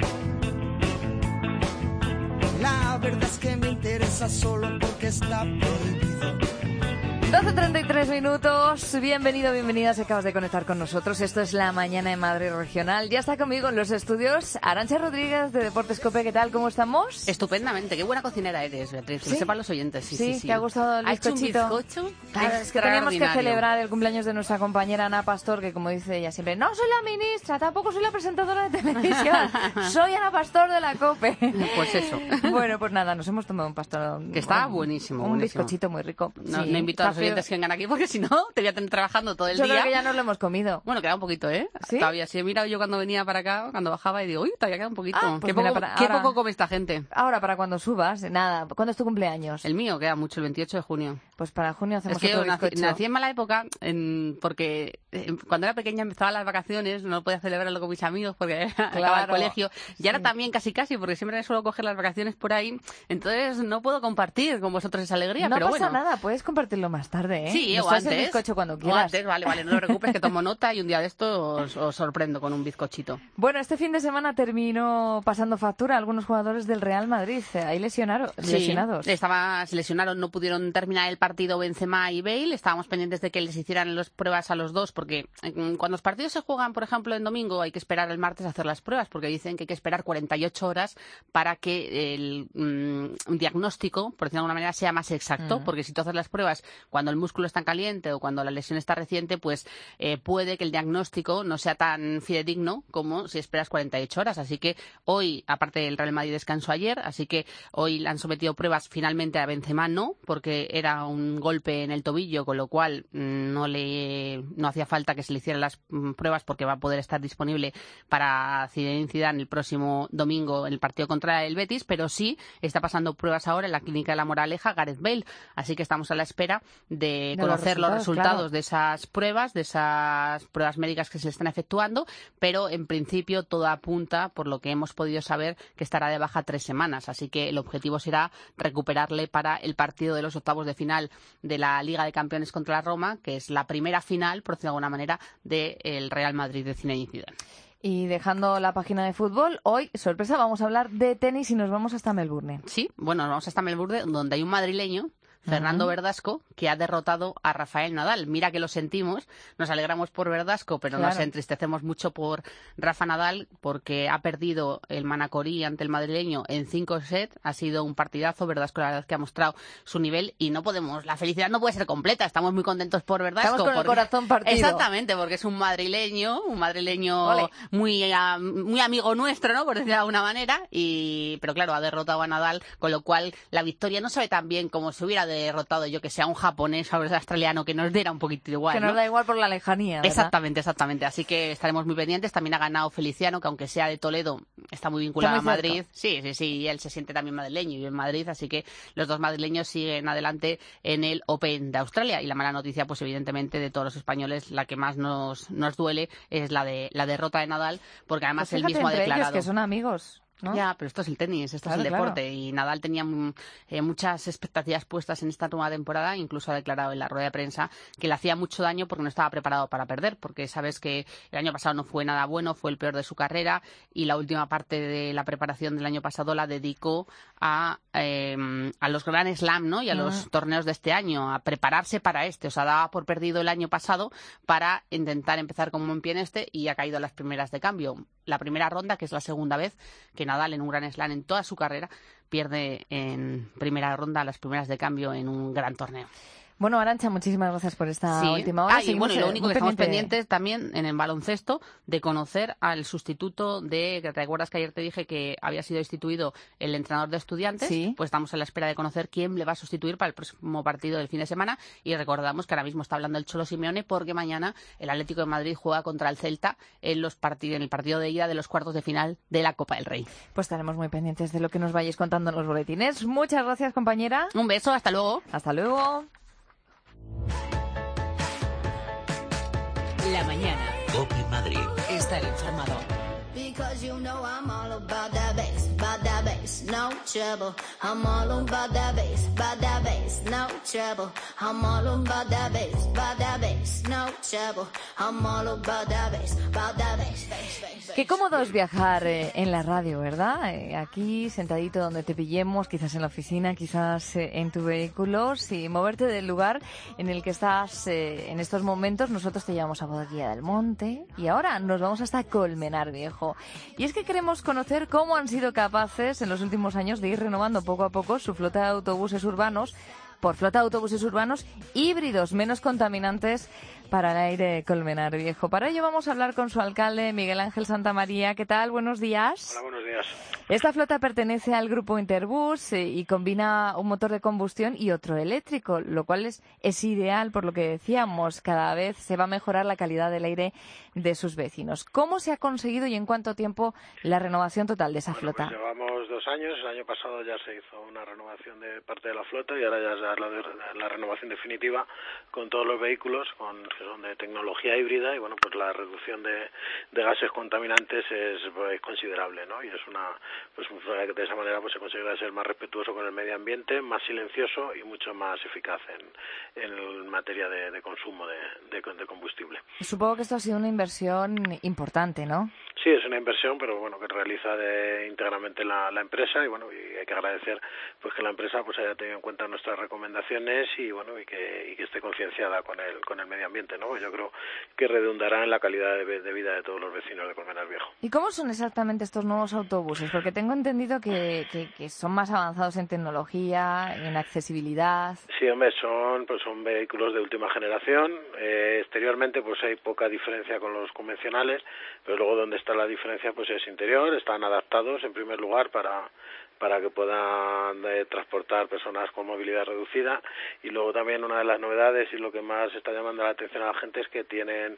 La verdad es que me interesa solo porque está prohibido. doce treinta y tres minutos, bienvenido, bienvenida, si acabas de conectar con nosotros, esto es La Mañana en Madrid Regional, ya está conmigo en los estudios Arantxa Rodríguez de Deportes COPE, ¿qué tal, cómo estamos? Estupendamente, qué buena cocinera eres, Beatriz, que ¿Sí? lo sepan los oyentes, sí, sí, sí. sí. ¿Te ha gustado el bizcochito? ¿Ha hecho un bizcocho? Claro, es que teníamos que celebrar el cumpleaños de nuestra compañera Ana Pastor, que como dice ella siempre, no soy la ministra, tampoco soy la presentadora de televisión, soy Ana Pastor de la COPE. Pues eso. Bueno, pues nada, nos hemos tomado un pastor. Que está buenísimo, Un buenísimo. bizcochito muy rico. No, sí, no invito a los oyentes que vengan aquí porque si no te voy a tener trabajando todo el yo día. Yo creo que ya nos lo hemos comido. Bueno, queda un poquito, ¿eh? ¿Sí? Todavía sí he mirado yo cuando venía para acá, cuando bajaba y digo, uy, todavía queda un poquito. Ah, pues ¿Qué, mira, poco, para, ¿Qué ahora, poco come esta gente? Ahora, para cuando subas, nada. ¿Cuándo es tu cumpleaños? El mío queda mucho, el veintiocho de junio. Pues para junio hacemos es que otro yo nací, bizcocho. nací en mala época en, porque eh, cuando era pequeña empezaban las vacaciones, no podía celebrarlo con mis amigos porque claro, acababa el colegio. Y ahora sí. También casi casi, porque siempre me suelo coger las vacaciones por ahí. Entonces no puedo compartir con vosotros esa alegría. No pero pasa bueno. nada, puedes compartirlo más más tarde, ¿eh? Sí, Nos o traes antes. el bizcocho cuando O quieras. antes, vale, vale, no te preocupes, que tomo nota y un día de esto os, os sorprendo con un bizcochito. Bueno, este fin de semana terminó pasando factura a algunos jugadores del Real Madrid. Ahí lesionaron, Sí, lesionados. Estaba, se lesionaron, no pudieron terminar el partido Benzema y Bale. Estábamos pendientes de que les hicieran las pruebas a los dos, porque mm, cuando los partidos se juegan, por ejemplo, en domingo, hay que esperar el martes a hacer las pruebas, porque dicen que hay que esperar cuarenta y ocho horas para que el mm, diagnóstico, por decirlo de alguna manera, sea más exacto, Mm. porque si tú haces las pruebas cuando el músculo está caliente o cuando la lesión está reciente, pues eh, puede que el diagnóstico no sea tan fidedigno como si esperas cuarenta y ocho horas. Así que hoy, aparte el Real Madrid descansó ayer, así que hoy le han sometido pruebas finalmente a Benzema, no, porque era un golpe en el tobillo, con lo cual mm, no le no hacía falta que se le hicieran las mm, pruebas, porque va a poder estar disponible para Zinedine Zidane el próximo domingo en el partido contra el Betis, pero sí está pasando pruebas ahora en la clínica de la Moraleja Gareth Bale, así que estamos a la espera de, De conocer los los resultados, resultados claro. de esas pruebas, de esas pruebas médicas que se le están efectuando, pero en principio todo apunta, por lo que hemos podido saber, que estará de baja tres semanas, así que el objetivo será recuperarle para el partido de los octavos de final de la Liga de Campeones contra la Roma, que es la primera final, por decirlo de alguna manera, del Real Madrid de Zinedine Zidane. Y dejando la página de fútbol, hoy, sorpresa, vamos a hablar de tenis y nos vamos hasta Melbourne. Sí, bueno, nos vamos hasta Melbourne, donde hay un madrileño, Fernando Ujú. Verdasco, que ha derrotado a Rafael Nadal. Mira que lo sentimos, nos alegramos por Verdasco, pero Claro. nos entristecemos mucho por Rafa Nadal, porque ha perdido el Manacorí ante el madrileño en cinco sets. Ha sido un partidazo. Verdasco, la verdad es que ha mostrado su nivel y no podemos, la felicidad no puede ser completa. Estamos muy contentos por Verdasco. Estamos con el porque- corazón partido. Exactamente, porque es un madrileño, un madrileño Ole. muy, a- muy amigo nuestro, ¿no? Por decirlo de alguna manera. Y, pero claro, ha derrotado a Nadal, con lo cual la victoria no sabe tan bien como si hubiera derrotado, yo que sea un japonés o un australiano, que nos diera un poquito igual, Que nos ¿no? da igual por la lejanía, ¿verdad? Exactamente, exactamente. Así que estaremos muy pendientes. También ha ganado Feliciano, que aunque sea de Toledo, está muy vinculado Está muy a Madrid. cerca. Sí, sí, sí. Y él se siente también madrileño y vive en Madrid. Así que los dos madrileños siguen adelante en el Open de Australia. Y la mala noticia, pues evidentemente, de todos los españoles, la que más nos, nos duele es la de la derrota de Nadal, porque además Pues él fíjate, mismo ha entre ellos, declarado. que son amigos, ¿no? Ya, pero esto es el tenis, esto Claro, es el claro. deporte. Y Nadal tenía mm, eh, muchas expectativas puestas en esta nueva temporada. Incluso ha declarado en la rueda de prensa que le hacía mucho daño porque no estaba preparado para perder. Porque sabes que el año pasado no fue nada bueno, fue el peor de su carrera. Y la última parte de la preparación del año pasado la dedicó a, eh, a los Grand Slam, ¿no? Y a los Mm. torneos de este año, a prepararse para este. O sea, daba por perdido el año pasado para intentar empezar con buen pie en este y ha caído a las primeras de cambio. La primera ronda, que es la segunda vez que Nadal en un Grand Slam en toda su carrera pierde en primera ronda, las primeras de cambio en un gran torneo. Bueno, Arantxa, muchísimas gracias por esta Sí. última hora. Ah, y Seguimos, bueno, y lo eh, único muy que estamos pendiente- pendientes también en el baloncesto de conocer al sustituto de, que te acuerdas que ayer te dije que había sido instituido el entrenador de Estudiantes, Sí. pues estamos a la espera de conocer quién le va a sustituir para el próximo partido del fin de semana y recordamos que ahora mismo está hablando el Cholo Simeone porque mañana el Atlético de Madrid juega contra el Celta en los partidos en el partido de ida de los cuartos de final de la Copa del Rey. Pues estaremos muy pendientes de lo que nos vayáis contando en los boletines. Muchas gracias, compañera. Un beso, hasta luego. Hasta luego. La mañana. COPE Madrid. Estar informado. Because you know I'm all about that bass, about that bass, no trouble. I'm all about that bass, about that bass, no trouble. I'm all about that bass, about that bass, no trouble. I'm all about that bass, about that bass, bass, bass, bass. Qué cómodo es viajar eh, en la radio, ¿verdad? Eh, aquí, sentadito donde te pillemos, quizás en la oficina, quizás eh, en tu vehículo, y moverte del lugar en el que estás eh, en estos momentos. Nosotros te llevamos a Boadilla del Monte y ahora nos vamos hasta Colmenar Viejo. Y es que queremos conocer cómo han sido capaces en los últimos años de ir renovando poco a poco su flota de autobuses urbanos por flota de autobuses urbanos híbridos, menos contaminantes para el aire Colmenar Viejo. Para ello vamos a hablar con su alcalde, Miguel Ángel Santamaría. ¿Qué tal? Buenos días. Hola, buenos días. Esta flota pertenece al grupo Interbus eh, y combina un motor de combustión y otro eléctrico, lo cual es, es ideal por lo que decíamos. Cada vez se va a mejorar la calidad del aire de sus vecinos. ¿Cómo se ha conseguido y en cuánto tiempo la renovación total de esa Bueno, flota? pues llevamos dos años. El año pasado ya se hizo una renovación de parte de la flota y ahora ya es la, la renovación definitiva con todos los vehículos con, que son de tecnología híbrida, y bueno, pues la reducción de, de gases contaminantes es, es considerable, ¿no? Y es una, pues de esa manera pues se conseguirá ser más respetuoso con el medio ambiente, más silencioso y mucho más eficaz en, en materia de, de consumo de, de, de combustible. Supongo que esto ha sido una inversión importante, ¿no? Sí, es una inversión, pero bueno, que realiza de, íntegramente la, la empresa, y bueno, y hay que agradecer pues que la empresa pues haya tenido en cuenta nuestras recomendaciones y bueno, y que, y que esté concienciada con el con el medio ambiente, ¿no? Yo creo que redundará en la calidad de, de vida de todos los vecinos de Colmenar Viejo. ¿Y cómo son exactamente estos nuevos autobuses? Porque tengo entendido que, que, que son más avanzados en tecnología, en accesibilidad. Sí, hombre, son pues son vehículos de última generación. Eh, exteriormente pues hay poca diferencia con los convencionales, pero luego donde está la diferencia pues es interior. Están adaptados en primer lugar para para que puedan eh, transportar personas con movilidad reducida, y luego también una de las novedades y lo que más está llamando la atención a la gente es que tienen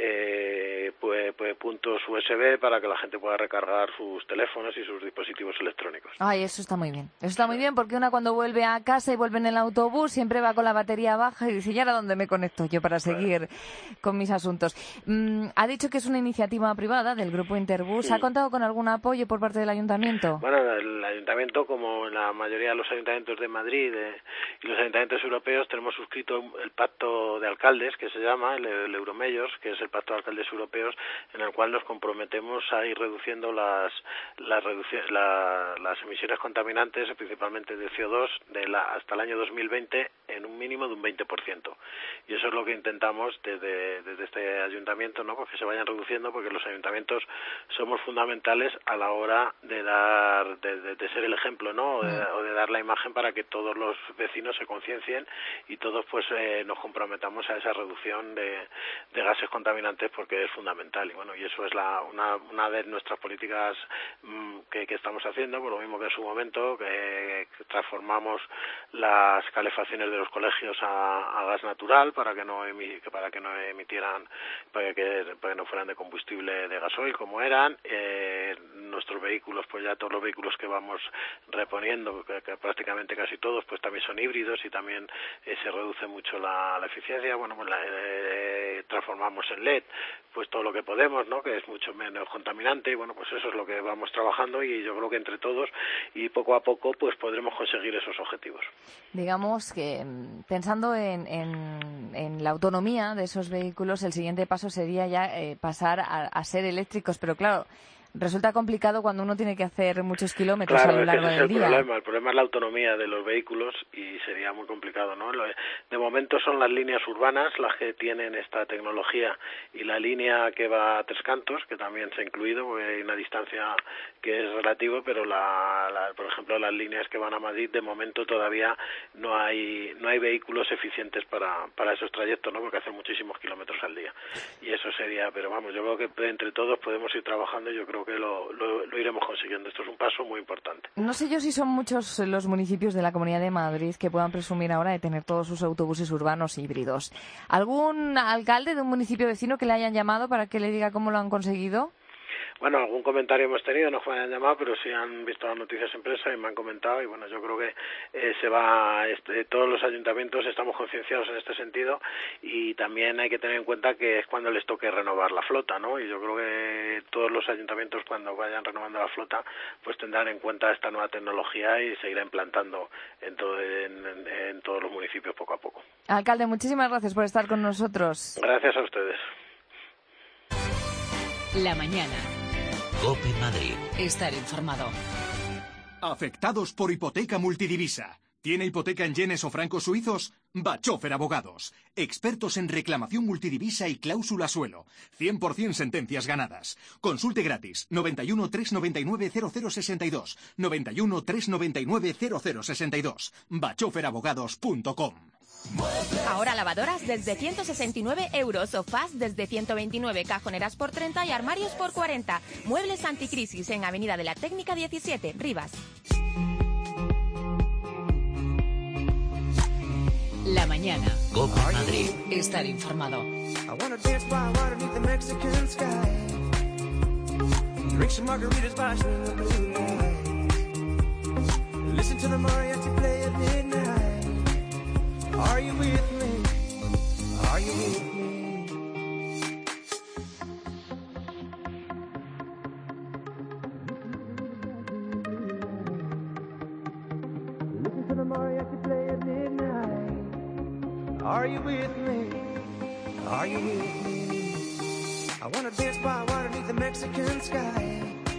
eh, pues, pues puntos U S B para que la gente pueda recargar sus teléfonos y sus dispositivos electrónicos. Ay, eso está muy bien. Eso está muy bien porque una cuando vuelve a casa y vuelve en el autobús siempre va con la batería baja y dice, ¿y ahora dónde me conecto yo para seguir bueno. con mis asuntos? Mm, ha dicho que es una iniciativa privada del Grupo Interbus. Sí. ¿Ha contado con algún apoyo por parte del Ayuntamiento? Bueno, el Ayuntamiento, como en la mayoría de los ayuntamientos de Madrid eh, y los ayuntamientos europeos, tenemos suscrito el pacto de alcaldes, que se llama el, el Euromeyors, que es el pacto de alcaldes europeos, en el cual nos comprometemos a ir reduciendo las las, reduci- la, las emisiones contaminantes, principalmente de C O dos, de la, hasta el año dos mil veinte en un mínimo de un veinte por ciento. Y eso es lo que intentamos desde, desde este ayuntamiento, ¿no? Pues que se vayan reduciendo, porque los ayuntamientos somos fundamentales a la hora de dar de, de, de ser el ejemplo, ¿no? O de, o de dar la imagen para que todos los vecinos se conciencien y todos pues eh, nos comprometamos a esa reducción de, de gases contaminantes, porque es fundamental. Y bueno, y eso es la una, una de nuestras políticas mmm, que, que estamos haciendo, por lo mismo que en su momento que, que transformamos las calefacciones de los colegios a, a gas natural para que no emi, para que no emitieran para que, para que no fueran de combustible de gasoil como eran. Eh, nuestros vehículos, pues ya todos los vehículos que vamos reponiendo, que, que prácticamente casi todos, pues también son híbridos y también eh, se reduce mucho la, la eficiencia. Bueno, pues la, eh, transformamos en L E D pues todo lo que podemos, ¿no? Que es mucho menos contaminante, y bueno, pues eso es lo que vamos trabajando, y yo creo que entre todos y poco a poco pues podremos conseguir esos objetivos. Digamos que pensando en, en, en la autonomía de esos vehículos, el siguiente paso sería ya eh, pasar a, a ser eléctricos, pero claro, resulta complicado cuando uno tiene que hacer muchos kilómetros claro, a lo largo ese es del el día. Problema. El problema es la autonomía de los vehículos y sería muy complicado, ¿no? De momento son las líneas urbanas las que tienen esta tecnología, y la línea que va a Tres Cantos, que también se ha incluido, porque hay una distancia que es relativo, pero la, la, por ejemplo las líneas que van a Madrid, de momento todavía no hay no hay vehículos eficientes para, para esos trayectos, ¿no? Porque hacen muchísimos kilómetros al día. Y eso sería, pero vamos, yo creo que entre todos podemos ir trabajando, y yo creo que lo, lo, lo iremos consiguiendo. Esto es un paso muy importante. No sé yo si son muchos los municipios de la Comunidad de Madrid que puedan presumir ahora de tener todos sus autobuses urbanos híbridos. ¿Algún alcalde de un municipio vecino que le hayan llamado para que le diga cómo lo han conseguido? Bueno, algún comentario hemos tenido, no me han llamado, pero sí han visto las noticias en prensa y me han comentado, y bueno, yo creo que eh, se va, este, todos los ayuntamientos estamos concienciados en este sentido, y también hay que tener en cuenta que es cuando les toque renovar la flota, ¿no? Y yo creo que todos los ayuntamientos, cuando vayan renovando la flota, pues tendrán en cuenta esta nueva tecnología y se irá implantando en, todo, en, en, en todos los municipios poco a poco. Alcalde, muchísimas gracias por estar con nosotros. Gracias a ustedes. La mañana. COPE Madrid. Estar informado. Afectados por hipoteca multidivisa. ¿Tiene hipoteca en yenes o francos suizos? Bachofer Abogados. Expertos en reclamación multidivisa y cláusula suelo. cien por ciento sentencias ganadas. Consulte gratis. noventa y uno, trescientos noventa y nueve, cero cero sesenta y dos. noventa y uno, trescientos noventa y nueve, cero cero sesenta y dos. bachofer abogados punto com. Ahora lavadoras desde ciento sesenta y nueve euros, sofás desde ciento veintinueve, cajoneras por treinta y armarios por cuarenta. Muebles anticrisis en Avenida de la Técnica diecisiete, Rivas. La mañana. COPE Madrid. Estar informado. Listen to the mariachi play at midnight. Are you with me? Are you with me? Listen to the mariachi play at midnight. Are you with me? Are you with me? I wanna dance by water beneath the Mexican sky.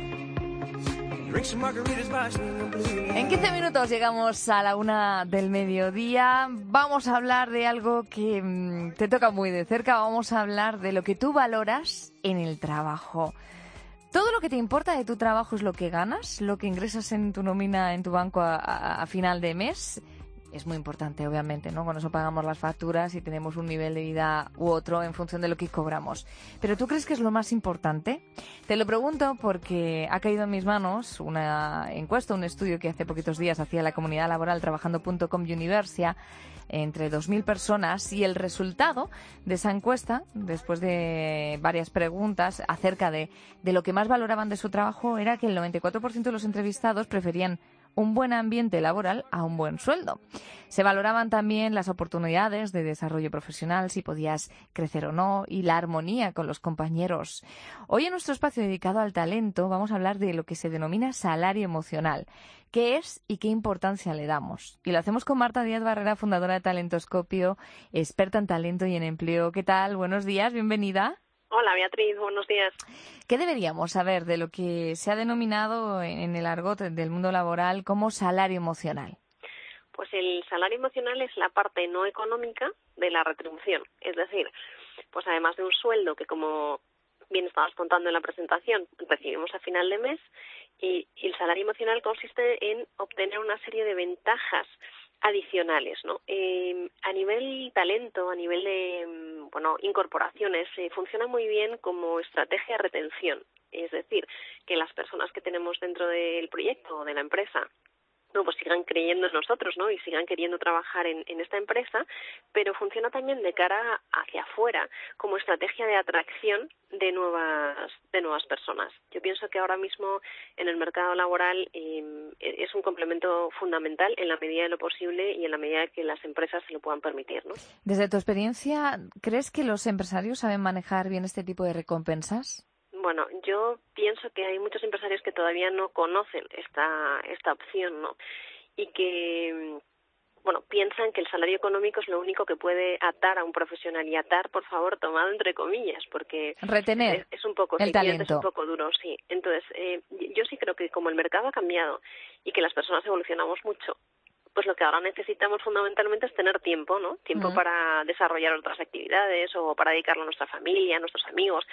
Drink some margaritas by swinging blue. En quince minutos llegamos a la una del mediodía. Vamos a hablar de algo que mmm, te toca muy de cerca. Vamos a hablar de lo que tú valoras en el trabajo. Todo lo que te importa de tu trabajo es lo que ganas, lo que ingresas en tu nómina, en tu banco a, a, a final de mes. Es muy importante, obviamente, ¿no? Con eso pagamos las facturas y tenemos un nivel de vida u otro en función de lo que cobramos. ¿Pero tú crees que es lo más importante? Te lo pregunto porque ha caído en mis manos una encuesta, un estudio que hace poquitos días hacía la comunidad laboral trabajando punto com Universia entre dos mil personas, y el resultado de esa encuesta, después de varias preguntas acerca de, de lo que más valoraban de su trabajo, era que el noventa y cuatro por ciento de los entrevistados preferían un buen ambiente laboral a un buen sueldo. Se valoraban también las oportunidades de desarrollo profesional, si podías crecer o no, y la armonía con los compañeros. Hoy en nuestro espacio dedicado al talento vamos a hablar de lo que se denomina salario emocional. ¿Qué es y qué importancia le damos? Y lo hacemos con Marta Díaz Barrera, fundadora de Talentoscopio, experta en talento y en empleo. ¿Qué tal? Buenos días, bienvenida. Hola, Beatriz, buenos días. ¿Qué deberíamos saber de lo que se ha denominado en el argot del mundo laboral como salario emocional? Pues el salario emocional es la parte no económica de la retribución. Es decir, pues además de un sueldo que, como bien estabas contando en la presentación, recibimos a final de mes, y, y el salario emocional consiste en obtener una serie de ventajas adicionales, ¿no? Eh, a nivel talento, a nivel de, bueno, incorporaciones, eh, funciona muy bien como estrategia de retención. Es decir, que las personas que tenemos dentro del proyecto o de la empresa, no, pues sigan creyendo en nosotros, ¿no? Y sigan queriendo trabajar en, en esta empresa, pero funciona también de cara hacia afuera como estrategia de atracción de nuevas de nuevas personas. Yo pienso que ahora mismo en el mercado laboral eh, es un complemento fundamental en la medida de lo posible y en la medida que las empresas se lo puedan permitir, ¿no? Desde tu experiencia, ¿crees que los empresarios saben manejar bien este tipo de recompensas? Bueno, yo pienso que hay muchos empresarios que todavía no conocen esta esta opción, ¿no? Y que, bueno, piensan que el salario económico es lo único que puede atar a un profesional, y atar, por favor, tomado entre comillas, porque retener es, es un poco el sí, talento. Es un poco duro, sí. Entonces, eh, yo sí creo que como el mercado ha cambiado y que las personas evolucionamos mucho, pues lo que ahora necesitamos fundamentalmente es tener tiempo, ¿no? Tiempo uh-huh. para desarrollar otras actividades o para dedicarlo a nuestra familia, a nuestros amigos.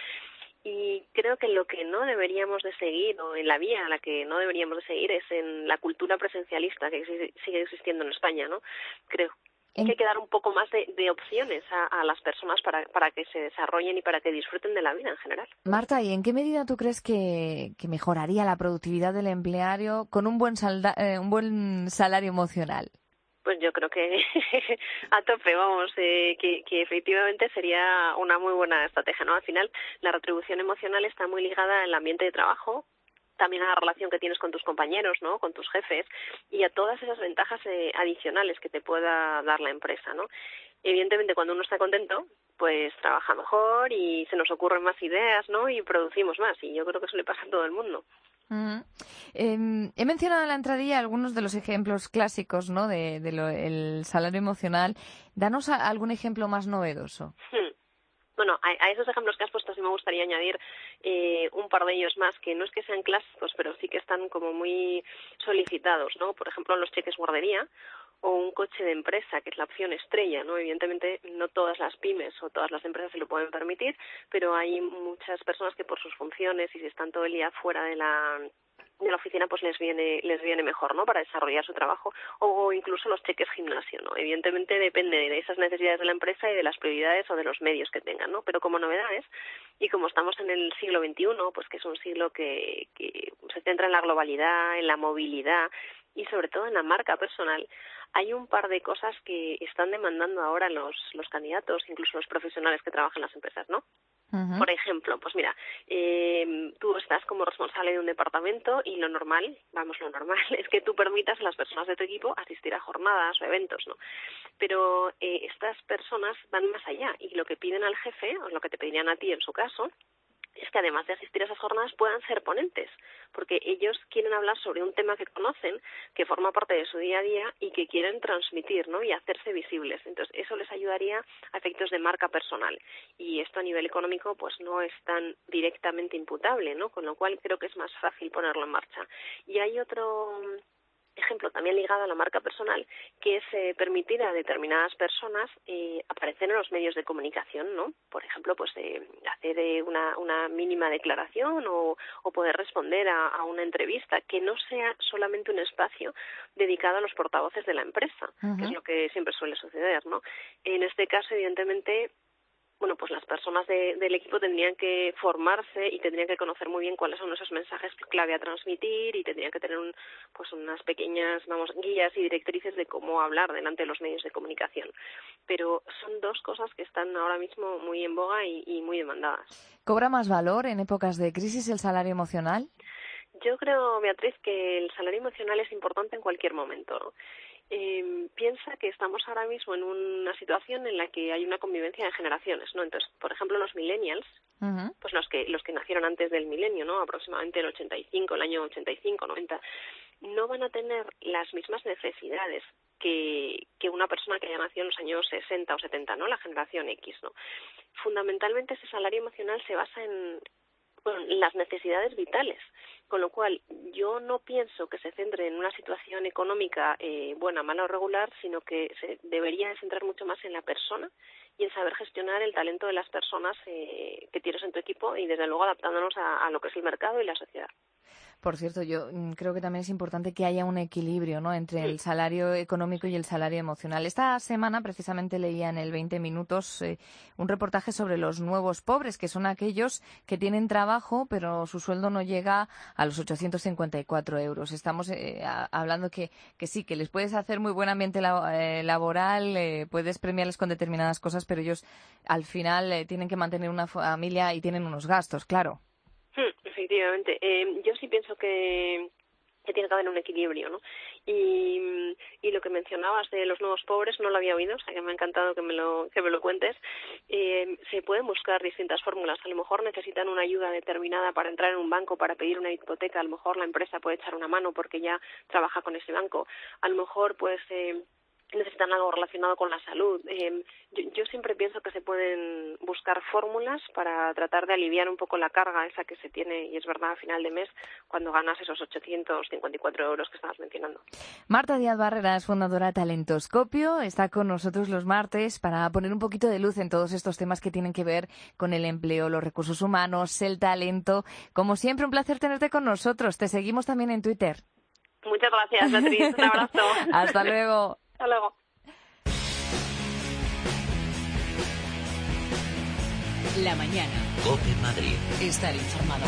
Y creo que lo que no deberíamos de seguir, o en la vía a la que no deberíamos de seguir, es en la cultura presencialista que sigue existiendo en España, ¿no? Creo que hay que dar un poco más de, de opciones a, a las personas para, para que se desarrollen y para que disfruten de la vida en general. Marta, ¿y en qué medida tú crees que, que mejoraría la productividad del empleario con un buen, salda, eh, un buen salario emocional? Pues yo creo que a tope, vamos, eh, que, que efectivamente sería una muy buena estrategia, ¿no? Al final, la retribución emocional está muy ligada al ambiente de trabajo, también a la relación que tienes con tus compañeros, ¿no? Con tus jefes, y a todas esas ventajas eh, adicionales que te pueda dar la empresa, ¿no? Evidentemente, cuando uno está contento, pues trabaja mejor y se nos ocurren más ideas, ¿no? Y producimos más, y yo creo que eso le pasa a todo el mundo. Uh-huh. Eh, he mencionado en la entradilla algunos de los ejemplos clásicos, ¿no? De, de lo, el salario emocional. Danos a, algún ejemplo más novedoso. Hmm. Bueno, a, a esos ejemplos que has puesto sí me gustaría añadir eh, un par de ellos más, que no es que sean clásicos, pero sí que están como muy solicitados, ¿no? Por ejemplo, los cheques guardería o un coche de empresa, que es la opción estrella, ¿no? Evidentemente no todas las pymes o todas las empresas se lo pueden permitir, pero hay muchas personas que por sus funciones y si están todo el día fuera de la de la oficina, pues les viene les viene mejor, ¿no? Para desarrollar su trabajo, o incluso los cheques gimnasio, ¿no? Evidentemente depende de esas necesidades de la empresa y de las prioridades o de los medios que tengan, ¿no? Pero como novedades, y como estamos en el siglo veintiuno, pues que es un siglo que, que se centra en la globalidad, en la movilidad y sobre todo en la marca personal, hay un par de cosas que están demandando ahora los los candidatos, incluso los profesionales que trabajan en las empresas, ¿no? Uh-huh. Por ejemplo, pues mira, eh, tú estás como responsable de un departamento y lo normal, vamos, lo normal es que tú permitas a las personas de tu equipo asistir a jornadas o eventos, ¿no? Pero eh, estas personas van más allá y lo que piden al jefe, o lo que te pedirían a ti en su caso, es que además de asistir a esas jornadas puedan ser ponentes, porque ellos quieren hablar sobre un tema que conocen, que forma parte de su día a día y que quieren transmitir, ¿no? Y hacerse visibles. Entonces, eso les ayudaría a efectos de marca personal. Y esto a nivel económico, pues no es tan directamente imputable, ¿no? Con lo cual creo que es más fácil ponerlo en marcha. Y hay otro ejemplo también ligado a la marca personal, que es eh, permitir a determinadas personas eh, aparecer en los medios de comunicación, ¿no? Por ejemplo, pues eh, hacer eh, una, una mínima declaración o, o poder responder a, a una entrevista, que no sea solamente un espacio dedicado a los portavoces de la empresa, uh-huh. que es lo que siempre suele suceder, ¿no? En este caso, evidentemente, bueno, pues las personas de, del equipo tendrían que formarse y tendrían que conocer muy bien cuáles son esos mensajes clave a transmitir y tendrían que tener un, pues unas pequeñas, vamos, guías y directrices de cómo hablar delante de los medios de comunicación. Pero son dos cosas que están ahora mismo muy en boga y, y muy demandadas. ¿Cobra más valor en épocas de crisis el salario emocional? Yo creo, Beatriz, que el salario emocional es importante en cualquier momento, ¿no? Eh, piensa que estamos ahora mismo en una situación en la que hay una convivencia de generaciones, ¿no? Entonces, por ejemplo, los millennials, uh-huh. pues los que los que nacieron antes del milenio, ¿no? Aproximadamente el ochenta y cinco, el año ochenta y cinco, noventa, no van a tener las mismas necesidades que, que una persona que haya nacido en los años sesenta o setenta, ¿no? La generación X, ¿no? Fundamentalmente ese salario emocional se basa en bueno, las necesidades vitales, con lo cual yo no pienso que se centre en una situación económica eh, buena, mala o regular, sino que se debería centrar mucho más en la persona y en saber gestionar el talento de las personas eh, que tienes en tu equipo y desde luego adaptándonos a, a lo que es el mercado y la sociedad. Por cierto, yo creo que también es importante que haya un equilibrio, ¿no?, entre el salario económico y el salario emocional. Esta semana precisamente leía en el veinte minutos eh, un reportaje sobre los nuevos pobres, que son aquellos que tienen trabajo pero su sueldo no llega a los ochocientos cincuenta y cuatro euros. Estamos eh, a, hablando que, que sí, que les puedes hacer muy buen ambiente la, eh, laboral, eh, puedes premiarles con determinadas cosas, pero ellos al final eh, tienen que mantener una familia y tienen unos gastos, claro. Efectivamente. Eh, yo sí pienso que, que tiene que haber un equilibrio, ¿no? Y, y lo que mencionabas de los nuevos pobres no lo había oído, o sea que me ha encantado que me lo, que me lo cuentes. Eh, se pueden buscar distintas fórmulas. A lo mejor necesitan una ayuda determinada para entrar en un banco, para pedir una hipoteca. A lo mejor la empresa puede echar una mano porque ya trabaja con ese banco. A lo mejor, pues... Eh, necesitan algo relacionado con la salud. Eh, yo, yo siempre pienso que se pueden buscar fórmulas para tratar de aliviar un poco la carga esa que se tiene, y es verdad, a final de mes, cuando ganas esos ochocientos cincuenta y cuatro euros que estabas mencionando. Marta Díaz Barrera es fundadora de Talentoscopio, está con nosotros los martes para poner un poquito de luz en todos estos temas que tienen que ver con el empleo, los recursos humanos, el talento. Como siempre, un placer tenerte con nosotros. Te seguimos también en Twitter. Muchas gracias, Beatriz. Un abrazo. Hasta luego. Hasta luego. La mañana. COPE Madrid. Estar informado.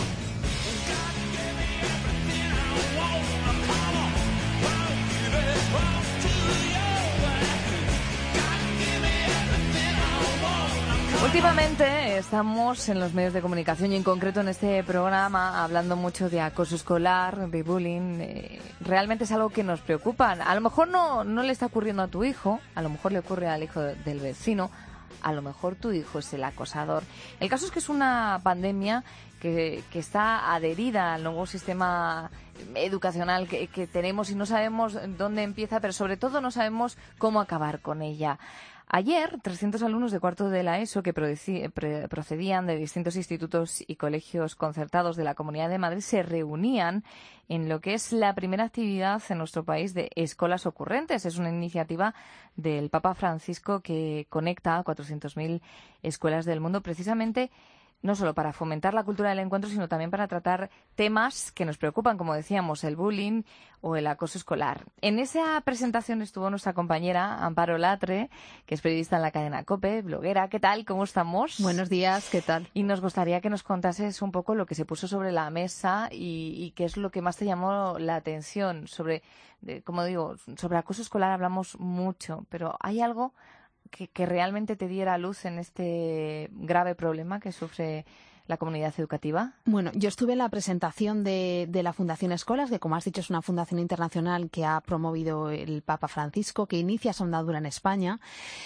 Últimamente estamos en los medios de comunicación y en concreto en este programa hablando mucho de acoso escolar, de bullying. Eh, realmente es algo que nos preocupa. A lo mejor no, no le está ocurriendo a tu hijo, a lo mejor le ocurre al hijo del vecino, a lo mejor tu hijo es el acosador. El caso es que es una pandemia que, que está adherida al nuevo sistema educacional que, que tenemos y no sabemos dónde empieza, pero sobre todo no sabemos cómo acabar con ella. Ayer, trescientos alumnos de cuarto de la ESO que procedían de distintos institutos y colegios concertados de la Comunidad de Madrid se reunían en lo que es la primera actividad en nuestro país de Escolas Ocurrentes. Es una iniciativa del Papa Francisco que conecta a cuatrocientas mil escuelas del mundo precisamente no solo para fomentar la cultura del encuentro, sino también para tratar temas que nos preocupan, como decíamos, el bullying o el acoso escolar. En esa presentación estuvo nuestra compañera Amparo Latre, que es periodista en la cadena COPE, bloguera. ¿Qué tal? ¿Cómo estamos? Buenos días, ¿qué tal? Y nos gustaría que nos contases un poco lo que se puso sobre la mesa y, y qué es lo que más te llamó la atención. Sobre, de, como digo, sobre acoso escolar hablamos mucho, pero hay algo que, que realmente te diera luz en este grave problema que sufre la comunidad educativa? Bueno, yo estuve en la presentación de, de la Fundación Escolas, que como has dicho es una fundación internacional que ha promovido el Papa Francisco, que inicia su andadura en España.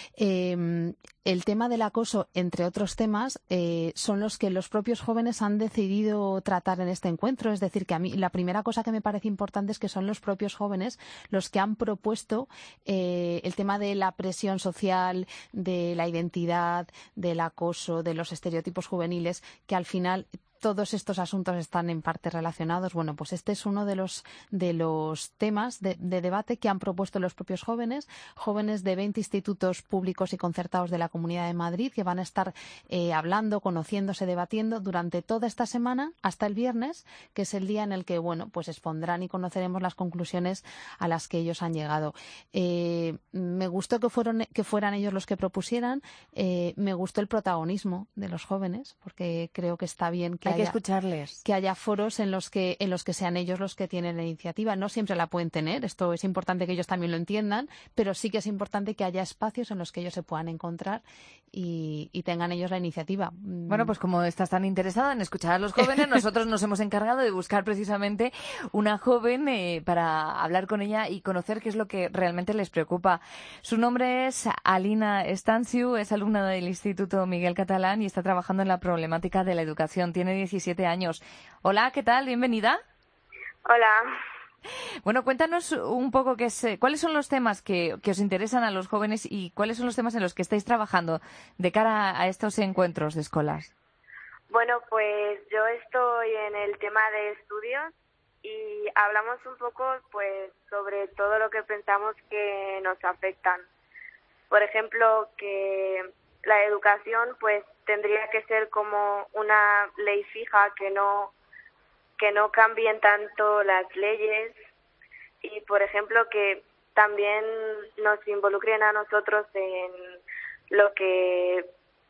Eh, el tema del acoso, entre otros temas, eh, son los que los propios jóvenes han decidido tratar en este encuentro. Es decir, que a mí la primera cosa que me parece importante es que son los propios jóvenes los que han propuesto eh, el tema de la presión social, de la identidad, del acoso, de los estereotipos juveniles, que al final todos estos asuntos están en parte relacionados. Bueno, pues este es uno de los de los temas de, de debate que han propuesto los propios jóvenes, jóvenes de veinte institutos públicos y concertados de la Comunidad de Madrid, que van a estar eh, hablando, conociéndose, debatiendo durante toda esta semana hasta el viernes, que es el día en el que, bueno, pues expondrán y conoceremos las conclusiones a las que ellos han llegado. Eh, me gustó que fueron que fueran ellos los que propusieran. Eh, me gustó el protagonismo de los jóvenes, porque creo que está bien que Hay haya, que escucharles. que haya foros en los que en los que sean ellos los que tienen la iniciativa. No siempre la pueden tener, esto es importante que ellos también lo entiendan, pero sí que es importante que haya espacios en los que ellos se puedan encontrar y, y tengan ellos la iniciativa. Bueno, pues como estás tan interesada en escuchar a los jóvenes, nosotros nos hemos encargado de buscar precisamente una joven eh, para hablar con ella y conocer qué es lo que realmente les preocupa. Su nombre es Alina Stanciu, es alumna del Instituto Miguel Catalán y está trabajando en la problemática de la educación. Tiene diecisiete años. Hola, ¿qué tal? Bienvenida. Hola. Bueno, cuéntanos un poco qué es, cuáles son los temas que, que os interesan a los jóvenes y cuáles son los temas en los que estáis trabajando de cara a estos encuentros de escolas. Bueno, pues yo estoy en el tema de estudios y hablamos un poco pues sobre todo lo que pensamos que nos afectan. Por ejemplo, que la educación pues tendría que ser como una ley fija, que no que no cambien tanto las leyes y, por ejemplo, que también nos involucren a nosotros en lo que,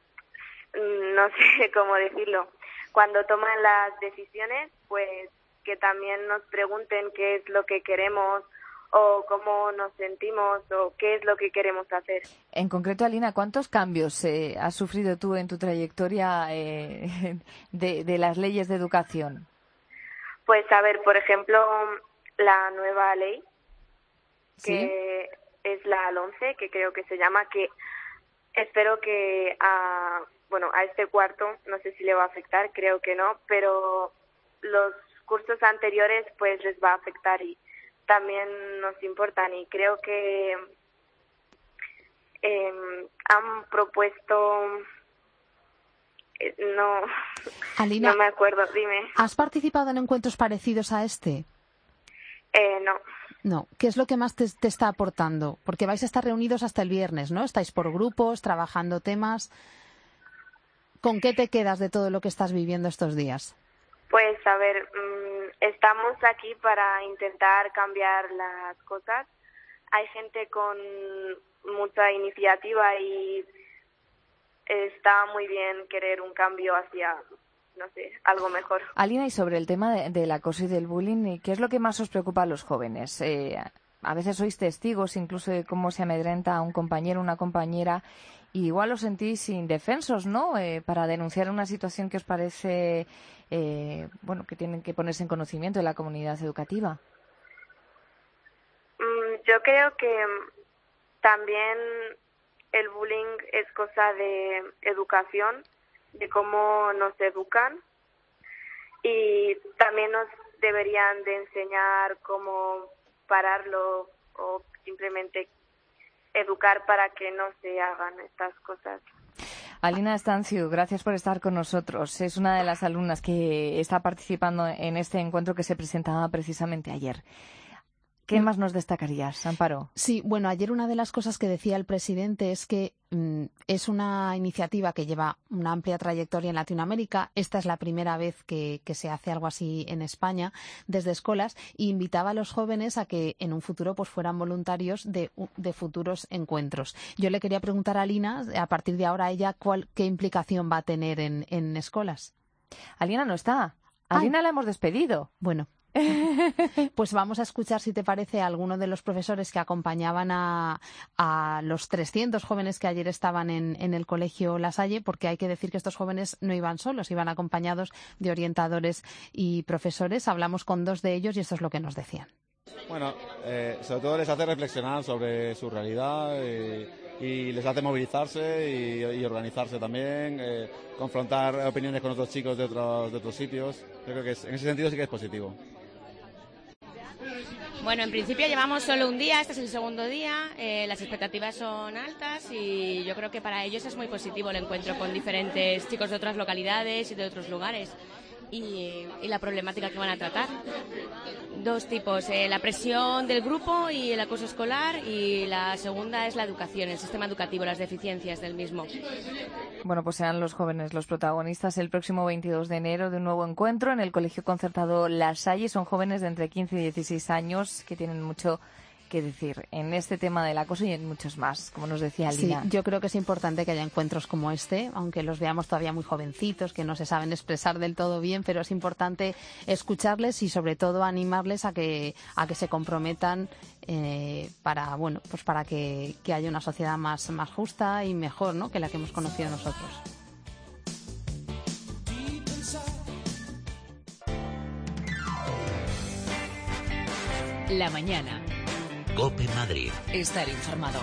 no sé cómo decirlo, cuando toman las decisiones, pues que también nos pregunten qué es lo que queremos o cómo nos sentimos o qué es lo que queremos hacer. En concreto, Alina, ¿cuántos cambios eh, has sufrido tú en tu trayectoria eh, de, de las leyes de educación? Pues, a ver, por ejemplo, la nueva ley, que ¿sí? Es la once, que creo que se llama, que espero que a, bueno, a este cuarto, no sé si le va a afectar, creo que no, pero los cursos anteriores pues les va a afectar y también nos importan y creo que eh, han propuesto... No, Alina, no me acuerdo, dime. ¿Has participado en encuentros parecidos a este? Eh, no. No. ¿Qué es lo que más te, te está aportando? Porque vais a estar reunidos hasta el viernes, ¿no? Estáis por grupos, trabajando temas. ¿Con qué te quedas de todo lo que estás viviendo estos días? Pues, a ver, mmm, estamos aquí para intentar cambiar las cosas. Hay gente con mucha iniciativa y está muy bien querer un cambio hacia, no sé, algo mejor. Alina, y sobre el tema de, del acoso y del bullying, ¿qué es lo que más os preocupa a los jóvenes? Eh, a veces sois testigos incluso de cómo se amedrenta a un compañero, una compañera, y igual os sentís indefensos, ¿no? Eh, para denunciar una situación que os parece, eh, bueno, que tienen que ponerse en conocimiento de la comunidad educativa. Mm, yo creo que también el bullying es cosa de educación, de cómo nos educan y también nos deberían de enseñar cómo pararlo o simplemente educar para que no se hagan estas cosas. Alina Stanciu, gracias por estar con nosotros. Es una de las alumnas que está participando en este encuentro que se presentaba precisamente ayer. ¿Qué más nos destacarías, Amparo? Sí, bueno, ayer una de las cosas que decía el presidente es que mm, es una iniciativa que lleva una amplia trayectoria en Latinoamérica. Esta es la primera vez que, que se hace algo así en España desde escuelas e invitaba a los jóvenes a que en un futuro pues fueran voluntarios de, de futuros encuentros. Yo le quería preguntar a Alina, a partir de ahora ella, cuál, qué implicación va a tener en, en escuelas. Alina no está. Alina Ay. la hemos despedido. Bueno. Pues vamos a escuchar, si te parece, a alguno de los profesores que acompañaban a, a los trescientos jóvenes que ayer estaban en, en el colegio La Salle, porque hay que decir que estos jóvenes no iban solos, iban acompañados de orientadores y profesores. Hablamos con dos de ellos y esto es lo que nos decían. Bueno, eh, sobre todo les hace reflexionar sobre su realidad y, y les hace movilizarse y, y organizarse también, eh, confrontar opiniones con otros chicos de otros, de otros sitios. Yo creo que es, en ese sentido sí que es positivo. Bueno, en principio llevamos solo un día, este es el segundo día, eh, las expectativas son altas y yo creo que para ellos es muy positivo el encuentro con diferentes chicos de otras localidades y de otros lugares y, y la problemática que van a tratar. Dos tipos, eh, la presión del grupo y el acoso escolar y la segunda es la educación, el sistema educativo, las deficiencias del mismo. Bueno, pues serán los jóvenes los protagonistas el próximo veintidós de enero de un nuevo encuentro en el Colegio Concertado La Salle. Son jóvenes de entre quince y dieciséis años que tienen mucho que decir en este tema del acoso y en muchos más, como nos decía Lina. Sí, yo creo que es importante que haya encuentros como este, aunque los veamos todavía muy jovencitos, que no se saben expresar del todo bien, pero es importante escucharles y sobre todo animarles a que a que se comprometan eh, para bueno pues para que, que haya una sociedad más, más justa y mejor, ¿no?, que la que hemos conocido nosotros. La mañana. COPE Madrid. Estar informado.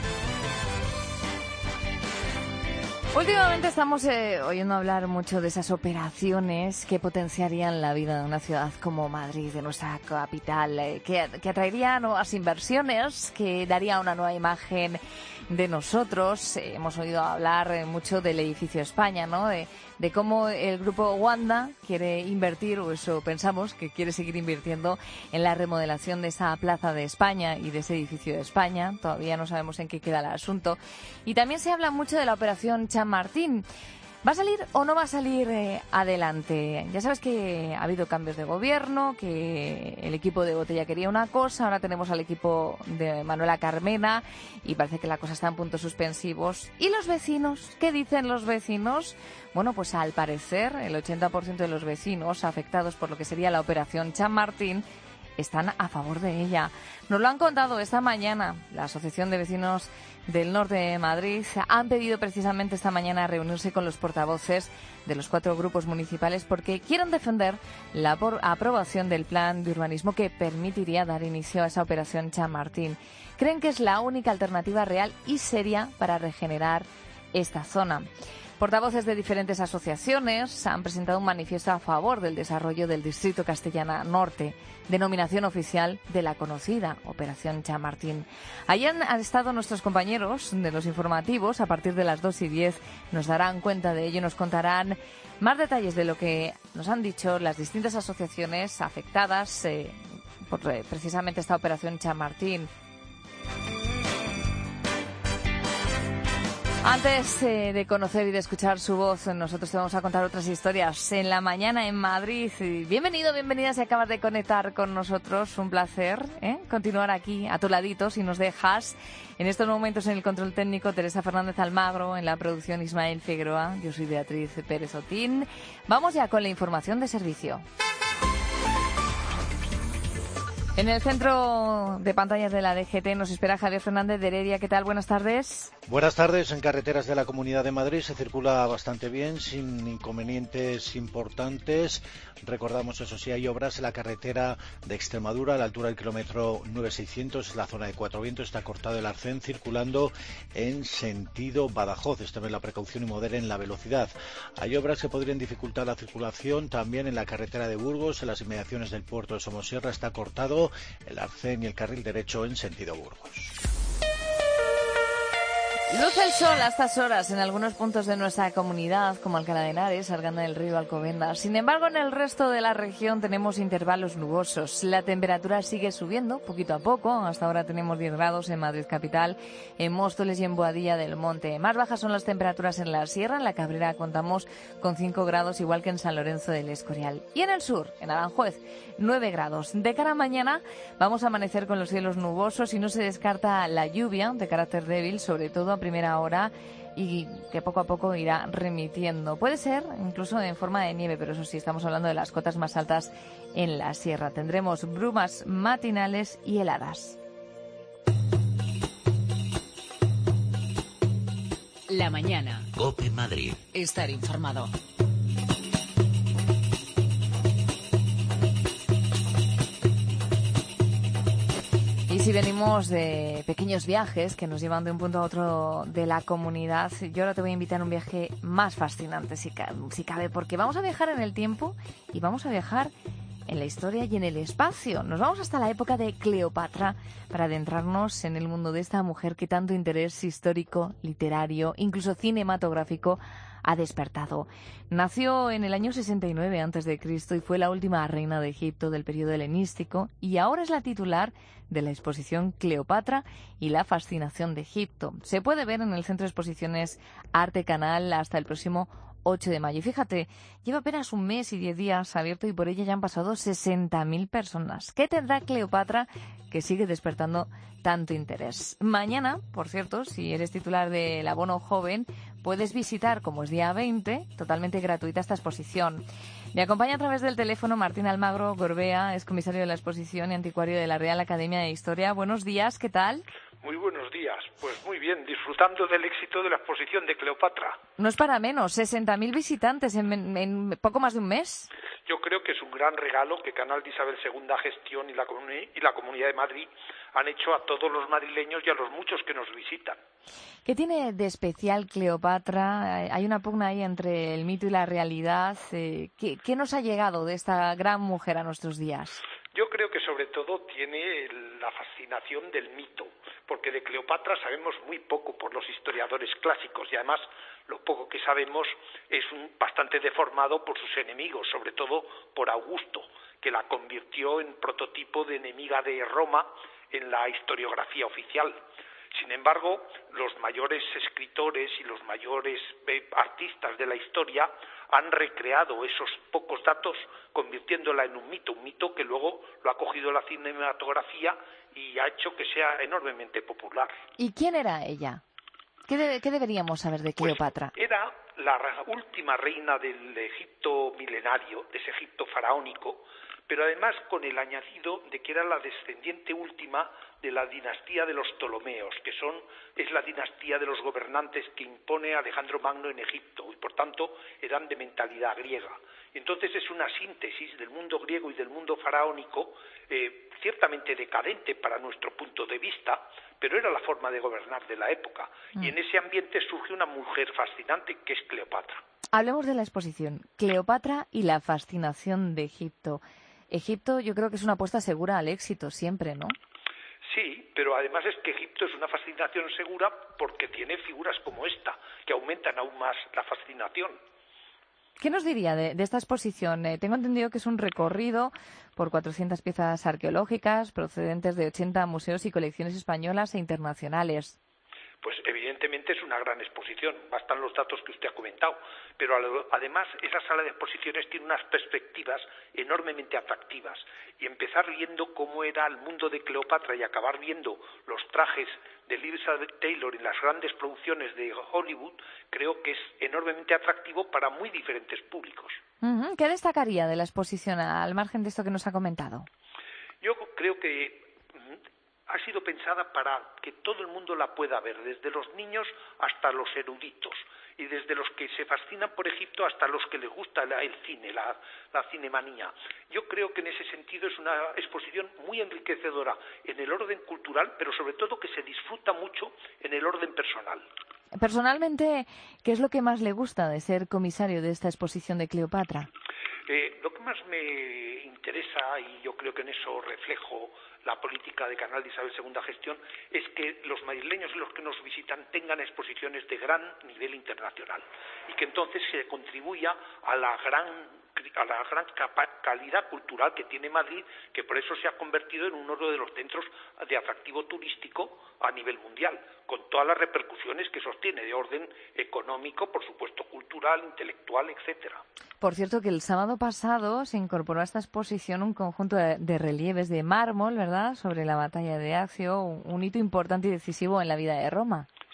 Últimamente estamos eh, oyendo hablar mucho de esas operaciones que potenciarían la vida de una ciudad como Madrid, de nuestra capital, eh, que, que atraería nuevas inversiones, que daría una nueva imagen de nosotros. Eh, hemos oído hablar eh, mucho del edificio España, ¿no?, de, de cómo el grupo Wanda quiere invertir, o eso pensamos, que quiere seguir invirtiendo en la remodelación de esa plaza de España y de ese edificio de España. Todavía no sabemos en qué queda el asunto. Y también se habla mucho de la operación Chamartín. ¿Va a salir o no va a salir eh, adelante? Ya sabes que ha habido cambios de gobierno, que el equipo de Botella quería una cosa, ahora tenemos al equipo de Manuela Carmena y parece que la cosa está en puntos suspensivos. ¿Y los vecinos? ¿Qué dicen los vecinos? Bueno, pues al parecer el ochenta por ciento de los vecinos afectados por lo que sería la operación Chamartín están a favor de ella. Nos lo han contado esta mañana. La Asociación de Vecinos del Norte de Madrid han pedido precisamente esta mañana reunirse con los portavoces de los cuatro grupos municipales porque quieren defender la aprobación del plan de urbanismo que permitiría dar inicio a esa operación Chamartín. Creen que es la única alternativa real y seria para regenerar esta zona. Portavoces de diferentes asociaciones han presentado un manifiesto a favor del desarrollo del Distrito Castellana Norte, denominación oficial de la conocida Operación Chamartín. Allí han estado nuestros compañeros de los informativos. A partir de las dos y diez nos darán cuenta de ello, nos contarán más detalles de lo que nos han dicho las distintas asociaciones afectadas eh, por eh, precisamente esta Operación Chamartín. Antes eh, de conocer y de escuchar su voz, nosotros te vamos a contar otras historias en la mañana en Madrid. Bienvenido, bienvenida si acabas de conectar con nosotros. Un placer ¿eh? continuar aquí a tu ladito si nos dejas. En estos momentos en el control técnico Teresa Fernández Almagro, en la producción Ismael Figueroa. Yo soy Beatriz Pérez Otín. Vamos ya con la información de servicio. En el centro de pantallas de la D G T nos espera Javier Fernández de Heredia. ¿Qué tal? Buenas tardes. Buenas tardes. En carreteras de la Comunidad de Madrid se circula bastante bien, sin inconvenientes importantes. Recordamos, eso sí, hay obras en la carretera de Extremadura, a la altura del kilómetro nueve seiscientos, en la zona de Cuatro Vientos. Está cortado el arcén circulando en sentido Badajoz. Esta vez la precaución y moderen la velocidad. Hay obras que podrían dificultar la circulación también en la carretera de Burgos, en las inmediaciones del puerto de Somosierra. Está cortado el arcén y el carril derecho en sentido Burgos. Luce el sol a estas horas en algunos puntos de nuestra comunidad, como Alcalá de Henares, Arganda del Río, Alcobendas. Sin embargo, en el resto de la región tenemos intervalos nubosos. La temperatura sigue subiendo poquito a poco. Hasta ahora tenemos diez grados en Madrid capital, en Móstoles y en Boadilla del Monte. Más bajas son las temperaturas en la Sierra. En la Cabrera contamos con cinco grados, igual que en San Lorenzo del Escorial. Y en el sur, en Aranjuez, nueve grados. De cara a mañana vamos a amanecer con los cielos nubosos y no se descarta la lluvia de carácter débil, sobre todo a primera hora y que poco a poco irá remitiendo. Puede ser incluso en forma de nieve, pero eso sí, estamos hablando de las cotas más altas en la sierra. Tendremos brumas matinales y heladas. La mañana. COPE Madrid. Estar informado. Y si venimos de pequeños viajes que nos llevan de un punto a otro de la comunidad, yo ahora te voy a invitar a un viaje más fascinante, si cabe, si cabe, porque vamos a viajar en el tiempo y vamos a viajar en la historia y en el espacio. Nos vamos hasta la época de Cleopatra para adentrarnos en el mundo de esta mujer que tanto interés histórico, literario, incluso cinematográfico ha despertado. Nació en el año sesenta y nueve antes de Cristo y fue la última reina de Egipto del periodo helenístico y ahora es la titular de la exposición Cleopatra y la fascinación de Egipto. Se puede ver en el Centro de Exposiciones Arte Canal hasta el próximo ocho de mayo. Y fíjate, lleva apenas un mes y diez días abierto y por ella ya han pasado sesenta mil personas. ¿Qué tendrá Cleopatra que sigue despertando tanto interés? Mañana, por cierto, si eres titular del abono joven, puedes visitar, como es día veinte, totalmente gratuita esta exposición. Me acompaña a través del teléfono Martín Almagro Gorbea, es comisario de la exposición y anticuario de la Real Academia de Historia. Buenos días, ¿qué tal? Muy buenos días. Pues muy bien, disfrutando del éxito de la exposición de Cleopatra. No es para menos, sesenta mil visitantes en, en, en poco más de un mes. Yo creo que es un gran regalo que Canal de Isabel segunda Gestión y la, y la Comunidad de Madrid han hecho a todos los madrileños y a los muchos que nos visitan. ¿Qué tiene de especial Cleopatra? Hay una pugna ahí entre el mito y la realidad. ¿Qué, qué nos ha llegado de esta gran mujer a nuestros días? Yo creo que sobre todo tiene la fascinación del mito, porque de Cleopatra sabemos muy poco por los historiadores clásicos y además lo poco que sabemos es un, bastante deformado por sus enemigos, sobre todo por Augusto, que la convirtió en prototipo de enemiga de Roma en la historiografía oficial. Sin embargo, los mayores escritores y los mayores eh, artistas de la historia han recreado esos pocos datos convirtiéndola en un mito, un mito que luego lo ha cogido la cinematografía y ha hecho que sea enormemente popular. ¿Y quién era ella? ¿Qué, de, qué deberíamos saber de Cleopatra? Pues era la última reina del Egipto milenario, de ese Egipto faraónico, pero además con el añadido de que era la descendiente última de la dinastía de los Ptolomeos, que son es la dinastía de los gobernantes que impone Alejandro Magno en Egipto y por tanto eran de mentalidad griega. Y entonces es una síntesis del mundo griego y del mundo faraónico, eh, ciertamente decadente para nuestro punto de vista, pero era la forma de gobernar de la época. Mm. Y en ese ambiente surge una mujer fascinante que es Cleopatra. Hablemos de la exposición Cleopatra y la fascinación de Egipto. Egipto yo creo que es una apuesta segura al éxito siempre, ¿no? Sí, pero además es que Egipto es una fascinación segura porque tiene figuras como esta, que aumentan aún más la fascinación. ¿Qué nos diría de, de esta exposición? Eh, tengo entendido que es un recorrido por cuatrocientas piezas arqueológicas procedentes de ochenta museos y colecciones españolas e internacionales. Pues evidentemente es una gran exposición, bastan los datos que usted ha comentado, pero además esa sala de exposiciones tiene unas perspectivas enormemente atractivas y empezar viendo cómo era el mundo de Cleopatra y acabar viendo los trajes de Elizabeth Taylor en las grandes producciones de Hollywood, creo que es enormemente atractivo para muy diferentes públicos. Uh-huh. ¿Qué destacaría de la exposición al margen de esto que nos ha comentado? Yo creo que ha sido pensada para que todo el mundo la pueda ver, desde los niños hasta los eruditos, y desde los que se fascinan por Egipto hasta los que les gusta el cine, la, la cinemanía. Yo creo que en ese sentido es una exposición muy enriquecedora en el orden cultural, pero sobre todo que se disfruta mucho en el orden personal. Personalmente, ¿qué es lo que más le gusta de ser comisario de esta exposición de Cleopatra? Eh, lo que más me interesa, y yo creo que en eso reflejo la política de Canal de Isabel segunda Gestión, es que los madrileños y los que nos visitan tengan exposiciones de gran nivel internacional y que entonces se contribuya a la gran a la gran calidad cultural que tiene Madrid, que por eso se ha convertido en uno de los centros de atractivo turístico a nivel mundial, con todas las repercusiones que sostiene de orden económico, por supuesto cultural, intelectual, etcétera. Por cierto, que el sábado pasado se incorporó a esta exposición un conjunto de, de relieves de mármol, ¿verdad?, sobre la batalla de Accio, un, un hito importante y decisivo en la vida de Roma. Sí, son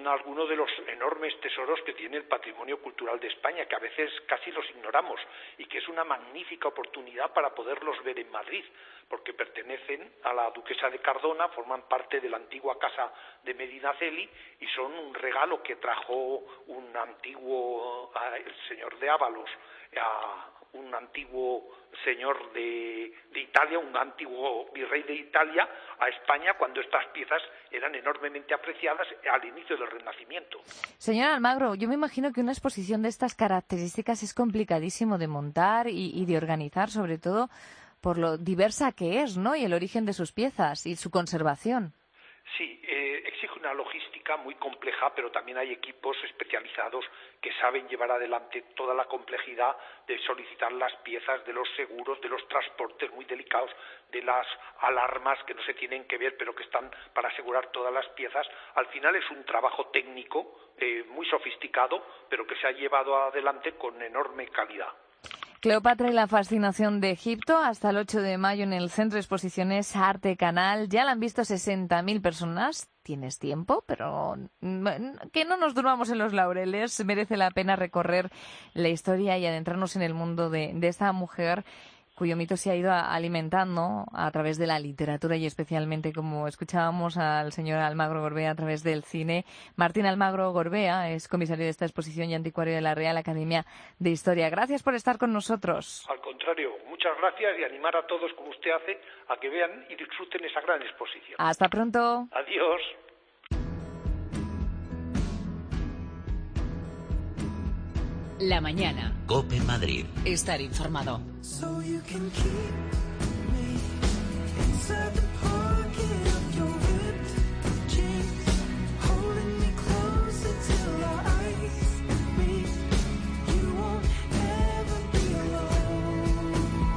son algunos de los enormes tesoros que tiene el patrimonio cultural de España, que a veces casi los ignoramos, y que es una magnífica oportunidad para poderlos ver en Madrid, porque pertenecen a la duquesa de Cardona, forman parte de la antigua casa de Medinaceli y son un regalo que trajo un antiguo, el señor de Ábalos, a un antiguo señor de, de Italia, un antiguo virrey de Italia, a España, cuando estas piezas eran enormemente apreciadas al inicio del Renacimiento. Señor Almagro, yo me imagino que una exposición de estas características es complicadísimo de montar y, y de organizar, sobre todo por lo diversa que es, ¿no?, y el origen de sus piezas y su conservación. Sí, eh, exige una logística muy compleja, pero también hay equipos especializados que saben llevar adelante toda la complejidad de solicitar las piezas, de los seguros, de los transportes muy delicados, de las alarmas que no se tienen que ver, pero que están para asegurar todas las piezas. Al final es un trabajo técnico eh, muy sofisticado, pero que se ha llevado adelante con enorme calidad. Cleopatra y la fascinación de Egipto, hasta el ocho de mayo en el Centro de Exposiciones Arte Canal. Ya la han visto sesenta mil personas. Tienes tiempo, pero que no nos durmamos en los laureles. Merece la pena recorrer la historia y adentrarnos en el mundo de, de esta mujer cuyo mito se ha ido alimentando a través de la literatura y especialmente, como escuchábamos al señor Almagro Gorbea, a través del cine. Martín Almagro Gorbea es comisario de esta exposición y anticuario de la Real Academia de Historia. Gracias por estar con nosotros. Al contrario, muchas gracias, y animar a todos, como usted hace, a que vean y disfruten esa gran exposición. Hasta pronto. Adiós. La mañana. COPE Madrid. Estar informado. So you can keep me inside the pocket of your ripped jeans, holding me closer till our eyes meet. You won't ever be alone.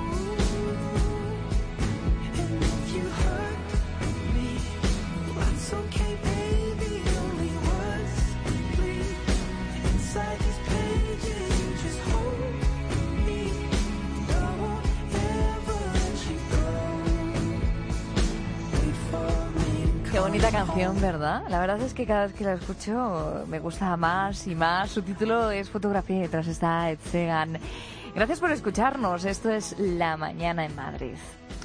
And if you hurt me, that's okay, baby. Only words bleed inside these pages. You just hold me. I won't ever let you go. Wait for me. Qué bonita canción, ¿verdad? La verdad es que cada vez que la escucho me gusta más y más. Su título es Fotografía y detrás está Ed Sheeran. Gracias por escucharnos. Esto es La Mañana en Madrid.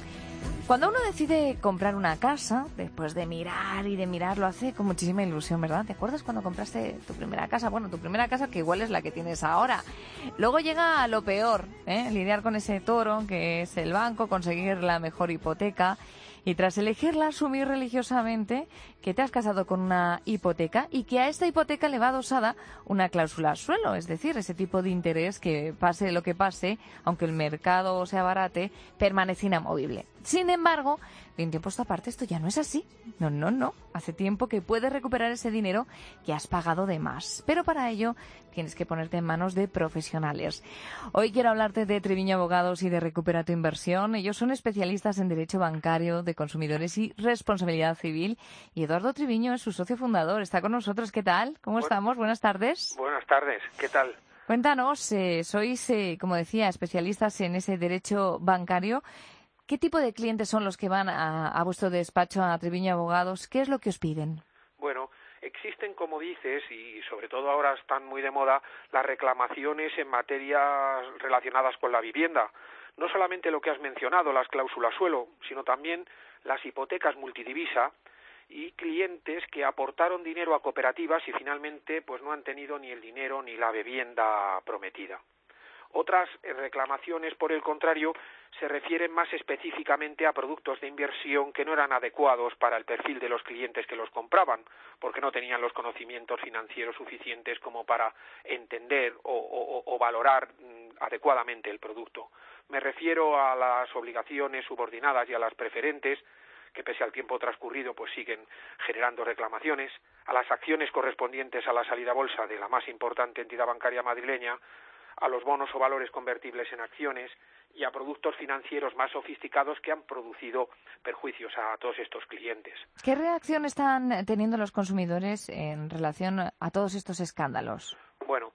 Cuando uno decide comprar una casa, después de mirar y de mirar, lo hace con muchísima ilusión, ¿verdad? ¿Te acuerdas cuando compraste tu primera casa? Bueno, tu primera casa que igual es la que tienes ahora. Luego llega lo peor, ¿eh? Lidiar con ese toro que es el banco, conseguir la mejor hipoteca y tras elegirla asumir religiosamente que te has casado con una hipoteca y que a esta hipoteca le va adosada una cláusula suelo, es decir, ese tipo de interés que pase lo que pase, aunque el mercado sea barate, permanece inamovible. Sin embargo, de un tiempo a esta parte esto ya no es así. No, no, no. Hace tiempo que puedes recuperar ese dinero que has pagado de más. Pero para ello tienes que ponerte en manos de profesionales. Hoy quiero hablarte de Triviño Abogados y de Recupera tu Inversión. Ellos son especialistas en derecho bancario, de consumidores y responsabilidad civil. Y Eduardo Triviño es su socio fundador. Está con nosotros. ¿Qué tal? ¿Cómo Bueno, estamos? Buenas tardes. Buenas tardes. ¿Qué tal? Cuéntanos, eh, sois, eh, como decía, especialistas en ese derecho bancario. ¿Qué tipo de clientes son los que van a, a vuestro despacho, a Triviño Abogados? ¿Qué es lo que os piden? Bueno, existen, como dices, y sobre todo ahora están muy de moda, las reclamaciones en materias relacionadas con la vivienda. No solamente lo que has mencionado, las cláusulas suelo, sino también las hipotecas multidivisa y clientes que aportaron dinero a cooperativas y finalmente pues no han tenido ni el dinero ni la vivienda prometida. Otras reclamaciones, por el contrario, se refieren más específicamente a productos de inversión que no eran adecuados para el perfil de los clientes que los compraban, porque no tenían los conocimientos financieros suficientes como para entender o, o, o valorar mm, adecuadamente el producto. Me refiero a las obligaciones subordinadas y a las preferentes, que pese al tiempo transcurrido pues siguen generando reclamaciones, a las acciones correspondientes a la salida a bolsa de la más importante entidad bancaria madrileña, a los bonos o valores convertibles en acciones y a productos financieros más sofisticados que han producido perjuicios a todos estos clientes. ¿Qué reacción están teniendo los consumidores en relación a todos estos escándalos? Bueno,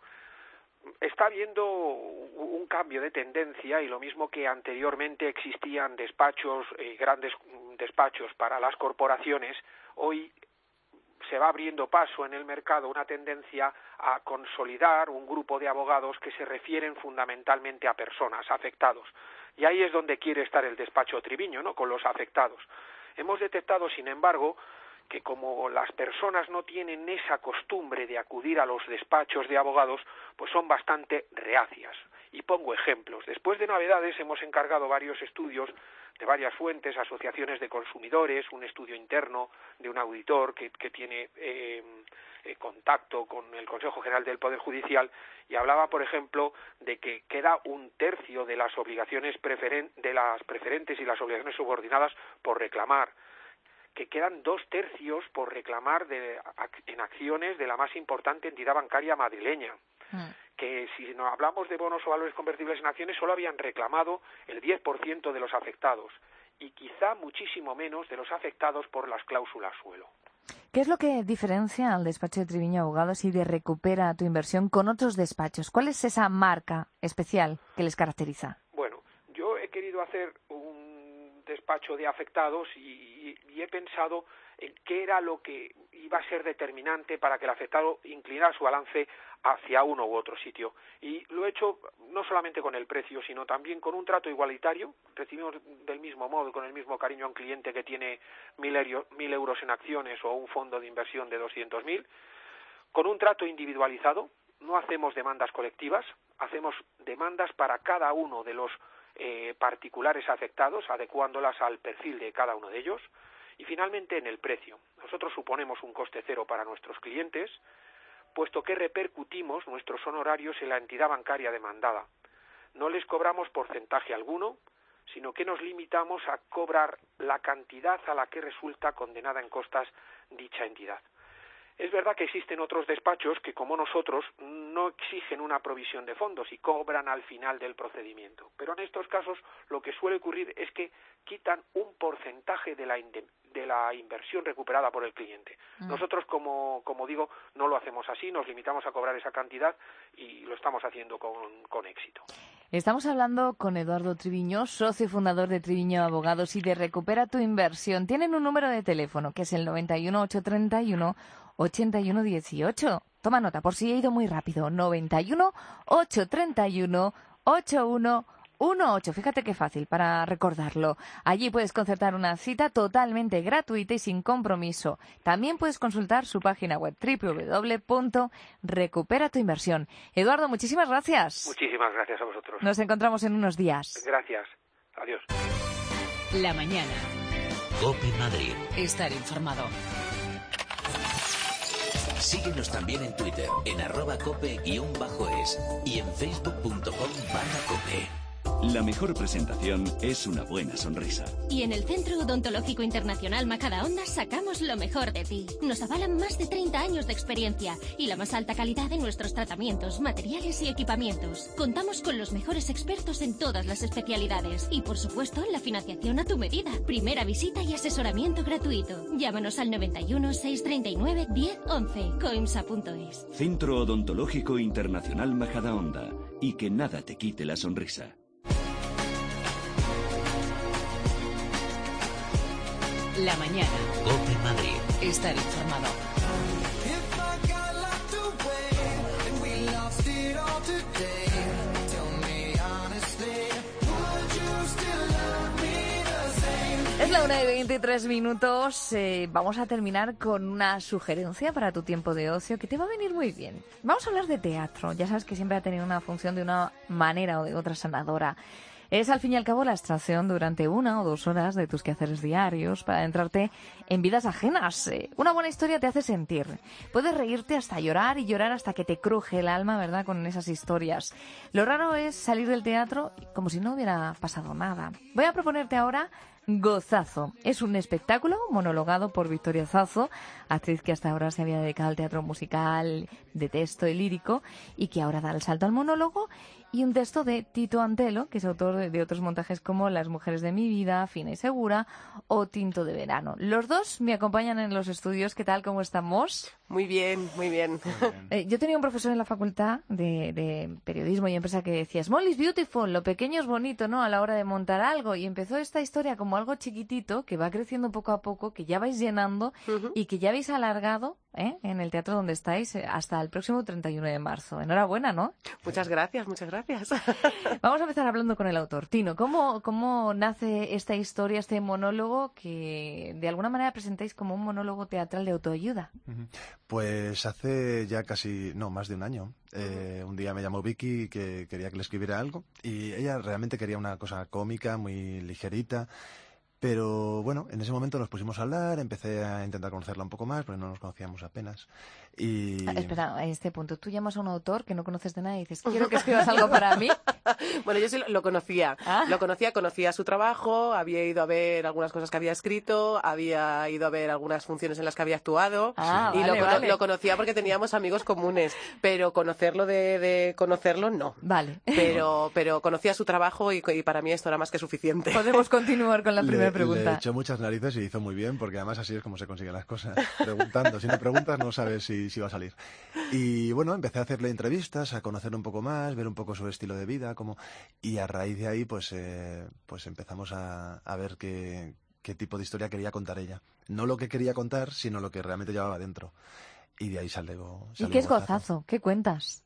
está habiendo un cambio de tendencia y lo mismo que anteriormente existían despachos, eh, grandes despachos para las corporaciones, hoy se va abriendo paso en el mercado una tendencia a consolidar un grupo de abogados que se refieren fundamentalmente a personas, afectados. Y ahí es donde quiere estar el despacho Triviño, ¿no?, con los afectados. Hemos detectado, sin embargo, que como las personas no tienen esa costumbre de acudir a los despachos de abogados, pues son bastante reacias. Y pongo ejemplos. Después de Navidades hemos encargado varios estudios de varias fuentes, asociaciones de consumidores, un estudio interno de un auditor que, que tiene eh, eh, contacto con el Consejo General del Poder Judicial, y hablaba, por ejemplo, de que queda un tercio de las obligaciones preferen de las preferentes y las obligaciones subordinadas por reclamar, que quedan dos tercios por reclamar de, en acciones de la más importante entidad bancaria madrileña. Mm. Que si no hablamos de bonos o valores convertibles en acciones, solo habían reclamado el diez por ciento de los afectados y quizá muchísimo menos de los afectados por las cláusulas suelo. ¿Qué es lo que diferencia al despacho de Triviño Abogados y de Recupera tu Inversión con otros despachos? ¿Cuál es esa marca especial que les caracteriza? Bueno, yo he querido hacer un despacho de afectados y, y he pensado en qué era lo que iba a ser determinante para que el afectado inclinara su balance hacia uno u otro sitio. Y lo he hecho no solamente con el precio, sino también con un trato igualitario. Recibimos del mismo modo, con el mismo cariño a un cliente que tiene mil, mil euros en acciones o un fondo de inversión de doscientos mil. Con un trato individualizado, no hacemos demandas colectivas, hacemos demandas para cada uno de los eh, particulares afectados, adecuándolas al perfil de cada uno de ellos. Y finalmente en el precio. Nosotros suponemos un coste cero para nuestros clientes, puesto que repercutimos nuestros honorarios en la entidad bancaria demandada. No les cobramos porcentaje alguno, sino que nos limitamos a cobrar la cantidad a la que resulta condenada en costas dicha entidad. Es verdad que existen otros despachos que, como nosotros, no exigen una provisión de fondos y cobran al final del procedimiento. Pero en estos casos lo que suele ocurrir es que quitan un porcentaje de la, de la inversión recuperada por el cliente. Mm. Nosotros, como, como digo, no lo hacemos así, nos limitamos a cobrar esa cantidad y lo estamos haciendo con, con éxito. Estamos hablando con Eduardo Triviño, socio fundador de Triviño Abogados y de Recupera tu Inversión. Tienen un número de teléfono que es el noventa y uno, ochocientos treinta y uno, ochenta y uno dieciocho. Toma nota, por si he ido muy rápido. noventa y uno, ochocientos treinta y uno, ochenta y uno dieciocho. Fíjate qué fácil para recordarlo. Allí puedes concertar una cita totalmente gratuita y sin compromiso. También puedes consultar su página web doble u doble u doble u punto recupera tu inversión. Eduardo, muchísimas gracias. Muchísimas gracias a vosotros. Nos encontramos en unos días. Gracias. Adiós. La mañana. COPE Madrid. Estar informado. Síguenos también en Twitter, en arroba cope-es y en facebook punto com barra cope. La mejor presentación es una buena sonrisa. Y en el Centro Odontológico Internacional Majadahonda sacamos lo mejor de ti. Nos avalan más de treinta años de experiencia y la más alta calidad de nuestros tratamientos, materiales y equipamientos. Contamos con los mejores expertos en todas las especialidades y, por supuesto, la financiación a tu medida. Primera visita y asesoramiento gratuito. Llámanos al noventa y uno, seiscientos treinta y nueve, diez once, coimsa punto es. Centro Odontológico Internacional Majadahonda. Y que nada te quite la sonrisa. La mañana. COPE Madrid. Estar informado. Es la una y veintitrés minutos. Eh, vamos a terminar con una sugerencia para tu tiempo de ocio que te va a venir muy bien. Vamos a hablar de teatro. Ya sabes que siempre ha tenido una función de una manera o de otra sanadora. Es al fin y al cabo la abstracción durante una o dos horas de tus quehaceres diarios para adentrarte en vidas ajenas. Una buena historia te hace sentir. Puedes reírte hasta llorar y llorar hasta que te cruje el alma, ¿verdad?, con esas historias. Lo raro es salir del teatro como si no hubiera pasado nada. Voy a proponerte ahora Gozazo. Es un espectáculo monologado por Victoria Zazo, actriz que hasta ahora se había dedicado al teatro musical de texto y lírico y que ahora da el salto al monólogo, y un texto de Tito Antelo, que es autor de, de otros montajes como Las mujeres de mi vida, Fina y segura o Tinto de verano. Los dos me acompañan en los estudios. ¿Qué tal? ¿Cómo estamos? Muy bien, muy bien. Eh, yo tenía un profesor en la facultad de, de periodismo y empresa que decía, small is beautiful, lo pequeño es bonito, ¿no?, a la hora de montar algo, y empezó esta historia como como algo chiquitito que va creciendo poco a poco, que ya vais llenando uh-huh. y que ya habéis alargado ¿eh? en el teatro donde estáis hasta el próximo treinta y uno de marzo. Enhorabuena, ¿no? Muchas gracias, muchas gracias. Vamos a empezar hablando con el autor. Tino, ¿cómo, cómo nace esta historia, este monólogo que de alguna manera presentáis como un monólogo teatral de autoayuda? Pues hace ya casi, no, más de un año. Eh, un día me llamó Vicky que quería que le escribiera algo y ella realmente quería una cosa cómica, muy ligerita. Pero bueno, en ese momento nos pusimos a hablar, empecé a intentar conocerla un poco más, porque no nos conocíamos apenas. Y... Ah, espera, a este punto, tú llamas a un autor que no conoces de nada y dices, quiero que escribas algo para mí. Bueno, yo sí lo, lo conocía, ¿Ah? lo conocía, conocía su trabajo, había ido a ver algunas cosas que había escrito, había ido a ver algunas funciones en las que había actuado, ah, y vale, lo, vale. lo conocía porque teníamos amigos comunes, pero conocerlo de, de conocerlo, no. Vale. Pero, pero conocía su trabajo y, y para mí esto era más que suficiente. Podemos continuar con la primera le, pregunta. Le echó muchas narices y hizo muy bien, porque además así es como se consiguen las cosas, preguntando. Si no preguntas no sabes si, si va a salir. Y bueno, empecé a hacerle entrevistas, a conocerlo un poco más, ver un poco su estilo de vida, como... y a raíz de ahí pues, eh, pues empezamos a, a ver qué, qué tipo de historia quería contar ella. No lo que quería contar, sino lo que realmente llevaba dentro. Y de ahí salió, salió ¿Y qué es Gozazo? Gozazo? ¿Qué cuentas?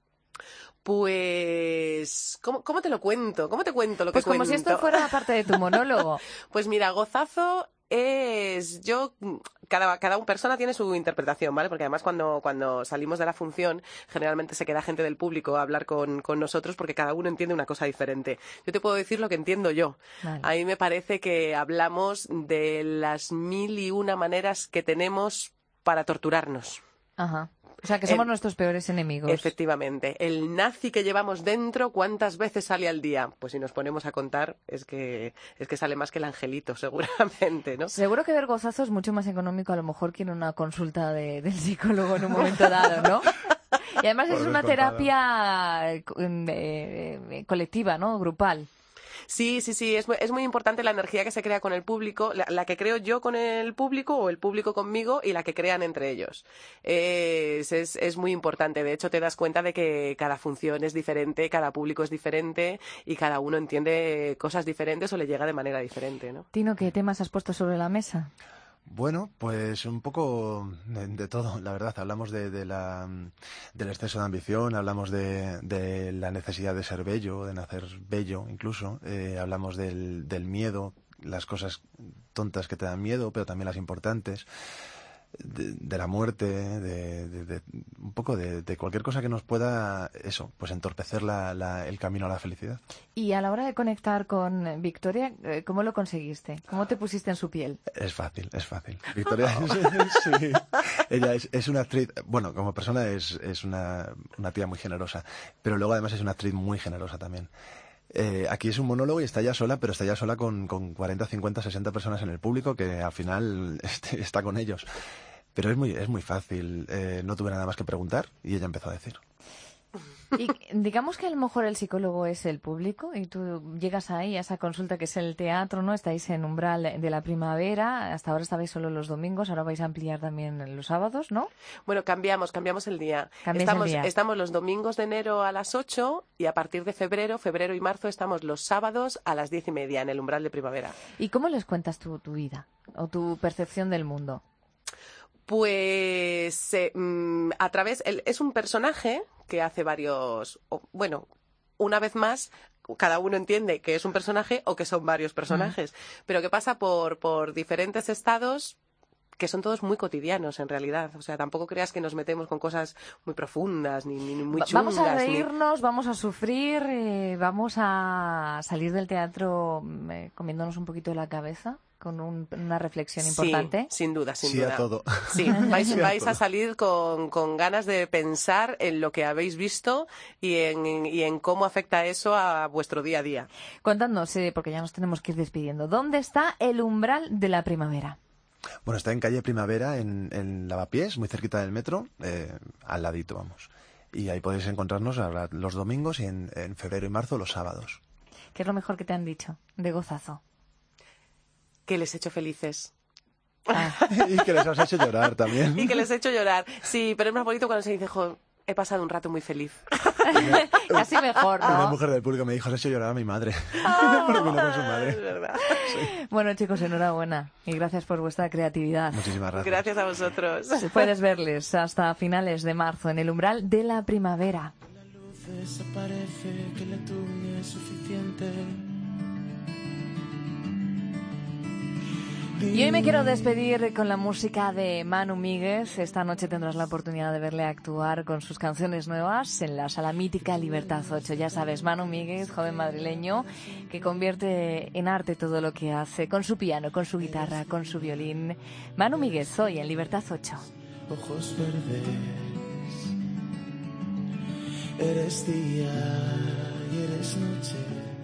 Pues, ¿cómo, ¿cómo te lo cuento? ¿Cómo te cuento lo pues que como cuento? si esto fuera parte de tu monólogo. Pues mira, Gozazo es... yo... Cada, cada persona tiene su interpretación, ¿vale? Porque además cuando, cuando salimos de la función, generalmente se queda gente del público a hablar con, con nosotros porque cada uno entiende una cosa diferente. Yo te puedo decir lo que entiendo yo. Vale. A mí me parece que hablamos de las mil y una maneras que tenemos para torturarnos. Ajá. O sea, que somos el, nuestros peores enemigos. Efectivamente. El nazi que llevamos dentro, ¿cuántas veces sale al día? Pues si nos ponemos a contar, es que es que sale más que el angelito, seguramente, ¿no? Seguro que ver Gozazo es mucho más económico a lo mejor que en una consulta de, del psicólogo en un momento dado, ¿no? Y además es una terapia eh, eh, colectiva, ¿no? Grupal. Sí, sí, sí, es, es muy importante la energía que se crea con el público, la, la que creo yo con el público o el público conmigo y la que crean entre ellos. Es, es, es muy importante, de hecho te das cuenta de que cada función es diferente, cada público es diferente y cada uno entiende cosas diferentes o le llega de manera diferente, ¿no? Tino, ¿qué temas has puesto sobre la mesa? Bueno, pues un poco de, de todo, la verdad. Hablamos de, de la, del exceso de ambición, hablamos de, de la necesidad de ser bello, de nacer bello incluso. Eh, hablamos del, del miedo, las cosas tontas que te dan miedo, pero también las importantes. De, de la muerte, de, de, de un poco de, de cualquier cosa que nos pueda, eso, pues entorpecer la, la, el camino a la felicidad. Y a la hora de conectar con Victoria, ¿cómo lo conseguiste? ¿Cómo te pusiste en su piel? Es fácil, es fácil. Victoria sí, ella es, es una actriz, bueno, como persona es, es una, una tía muy generosa, pero luego además es una actriz muy generosa también. Eh, aquí es un monólogo y está ya sola, pero está ya sola con, con cuarenta, cincuenta, sesenta personas en el público que al final este, está con ellos. Pero es muy, es muy fácil. Eh, no tuve nada más que preguntar y ella empezó a decir. Y digamos que a lo mejor el psicólogo es el público y tú llegas ahí a esa consulta que es el teatro, ¿no? Estáis en Umbral de la Primavera, hasta ahora estabais solo los domingos, ahora vais a ampliar también los sábados, ¿no? Bueno, cambiamos, cambiamos el día. Estamos, el día. Estamos los domingos de enero a las ocho y a partir de febrero, febrero y marzo estamos los sábados a las diez y media en el Umbral de Primavera. ¿Y cómo les cuentas tu, tu vida o tu percepción del mundo? Pues eh, mm, a través... El, es un personaje que hace varios... O, bueno, una vez más, cada uno entiende que es un personaje o que son varios personajes, mm. pero que pasa por, por diferentes estados que son todos muy cotidianos en realidad. O sea, tampoco creas que nos metemos con cosas muy profundas ni, ni muy chungas. Vamos a ni... reírnos, vamos a sufrir, eh, vamos a salir del teatro eh, comiéndonos un poquito la cabeza con un, una reflexión importante. Sí, sin duda, sin sí duda. A todo. Sí, vais, sí a vais todo. a salir con, con ganas de pensar en lo que habéis visto y en, y en cómo afecta eso a vuestro día a día. Contadnos, eh, porque ya nos tenemos que ir despidiendo. ¿Dónde está el Umbral de la Primavera? Bueno, está en calle Primavera, en, en Lavapiés, muy cerquita del metro, eh, al ladito, vamos. Y ahí podéis encontrarnos los domingos y en, en febrero y marzo los sábados. ¿Qué es lo mejor que te han dicho de Gozazo? Que les he hecho felices. Ah. Y que les has hecho llorar también. Y que les he hecho llorar. Sí, pero es más bonito cuando se dice, jo, he pasado un rato muy feliz. Casi mejor, Una ¿no? mujer del público me dijo, has hecho llorar a mi madre. Ah, Porque vino con su madre. Es verdad. Bueno, chicos, enhorabuena y gracias por vuestra creatividad. Muchísimas gracias. Gracias a vosotros. Puedes verles hasta finales de marzo en el umbral de la primavera. Desaparece, que la tuya es suficiente. Y hoy me quiero despedir con la música de Manu Míguez. Esta noche tendrás la oportunidad de verle actuar con sus canciones nuevas en la sala mítica Libertad ocho. Ya sabes, Manu Míguez, joven madrileño, que convierte en arte todo lo que hace, con su piano, con su guitarra, con su violín. Manu Míguez, hoy en Libertad ocho. Ojos verdes, eres día y eres noche.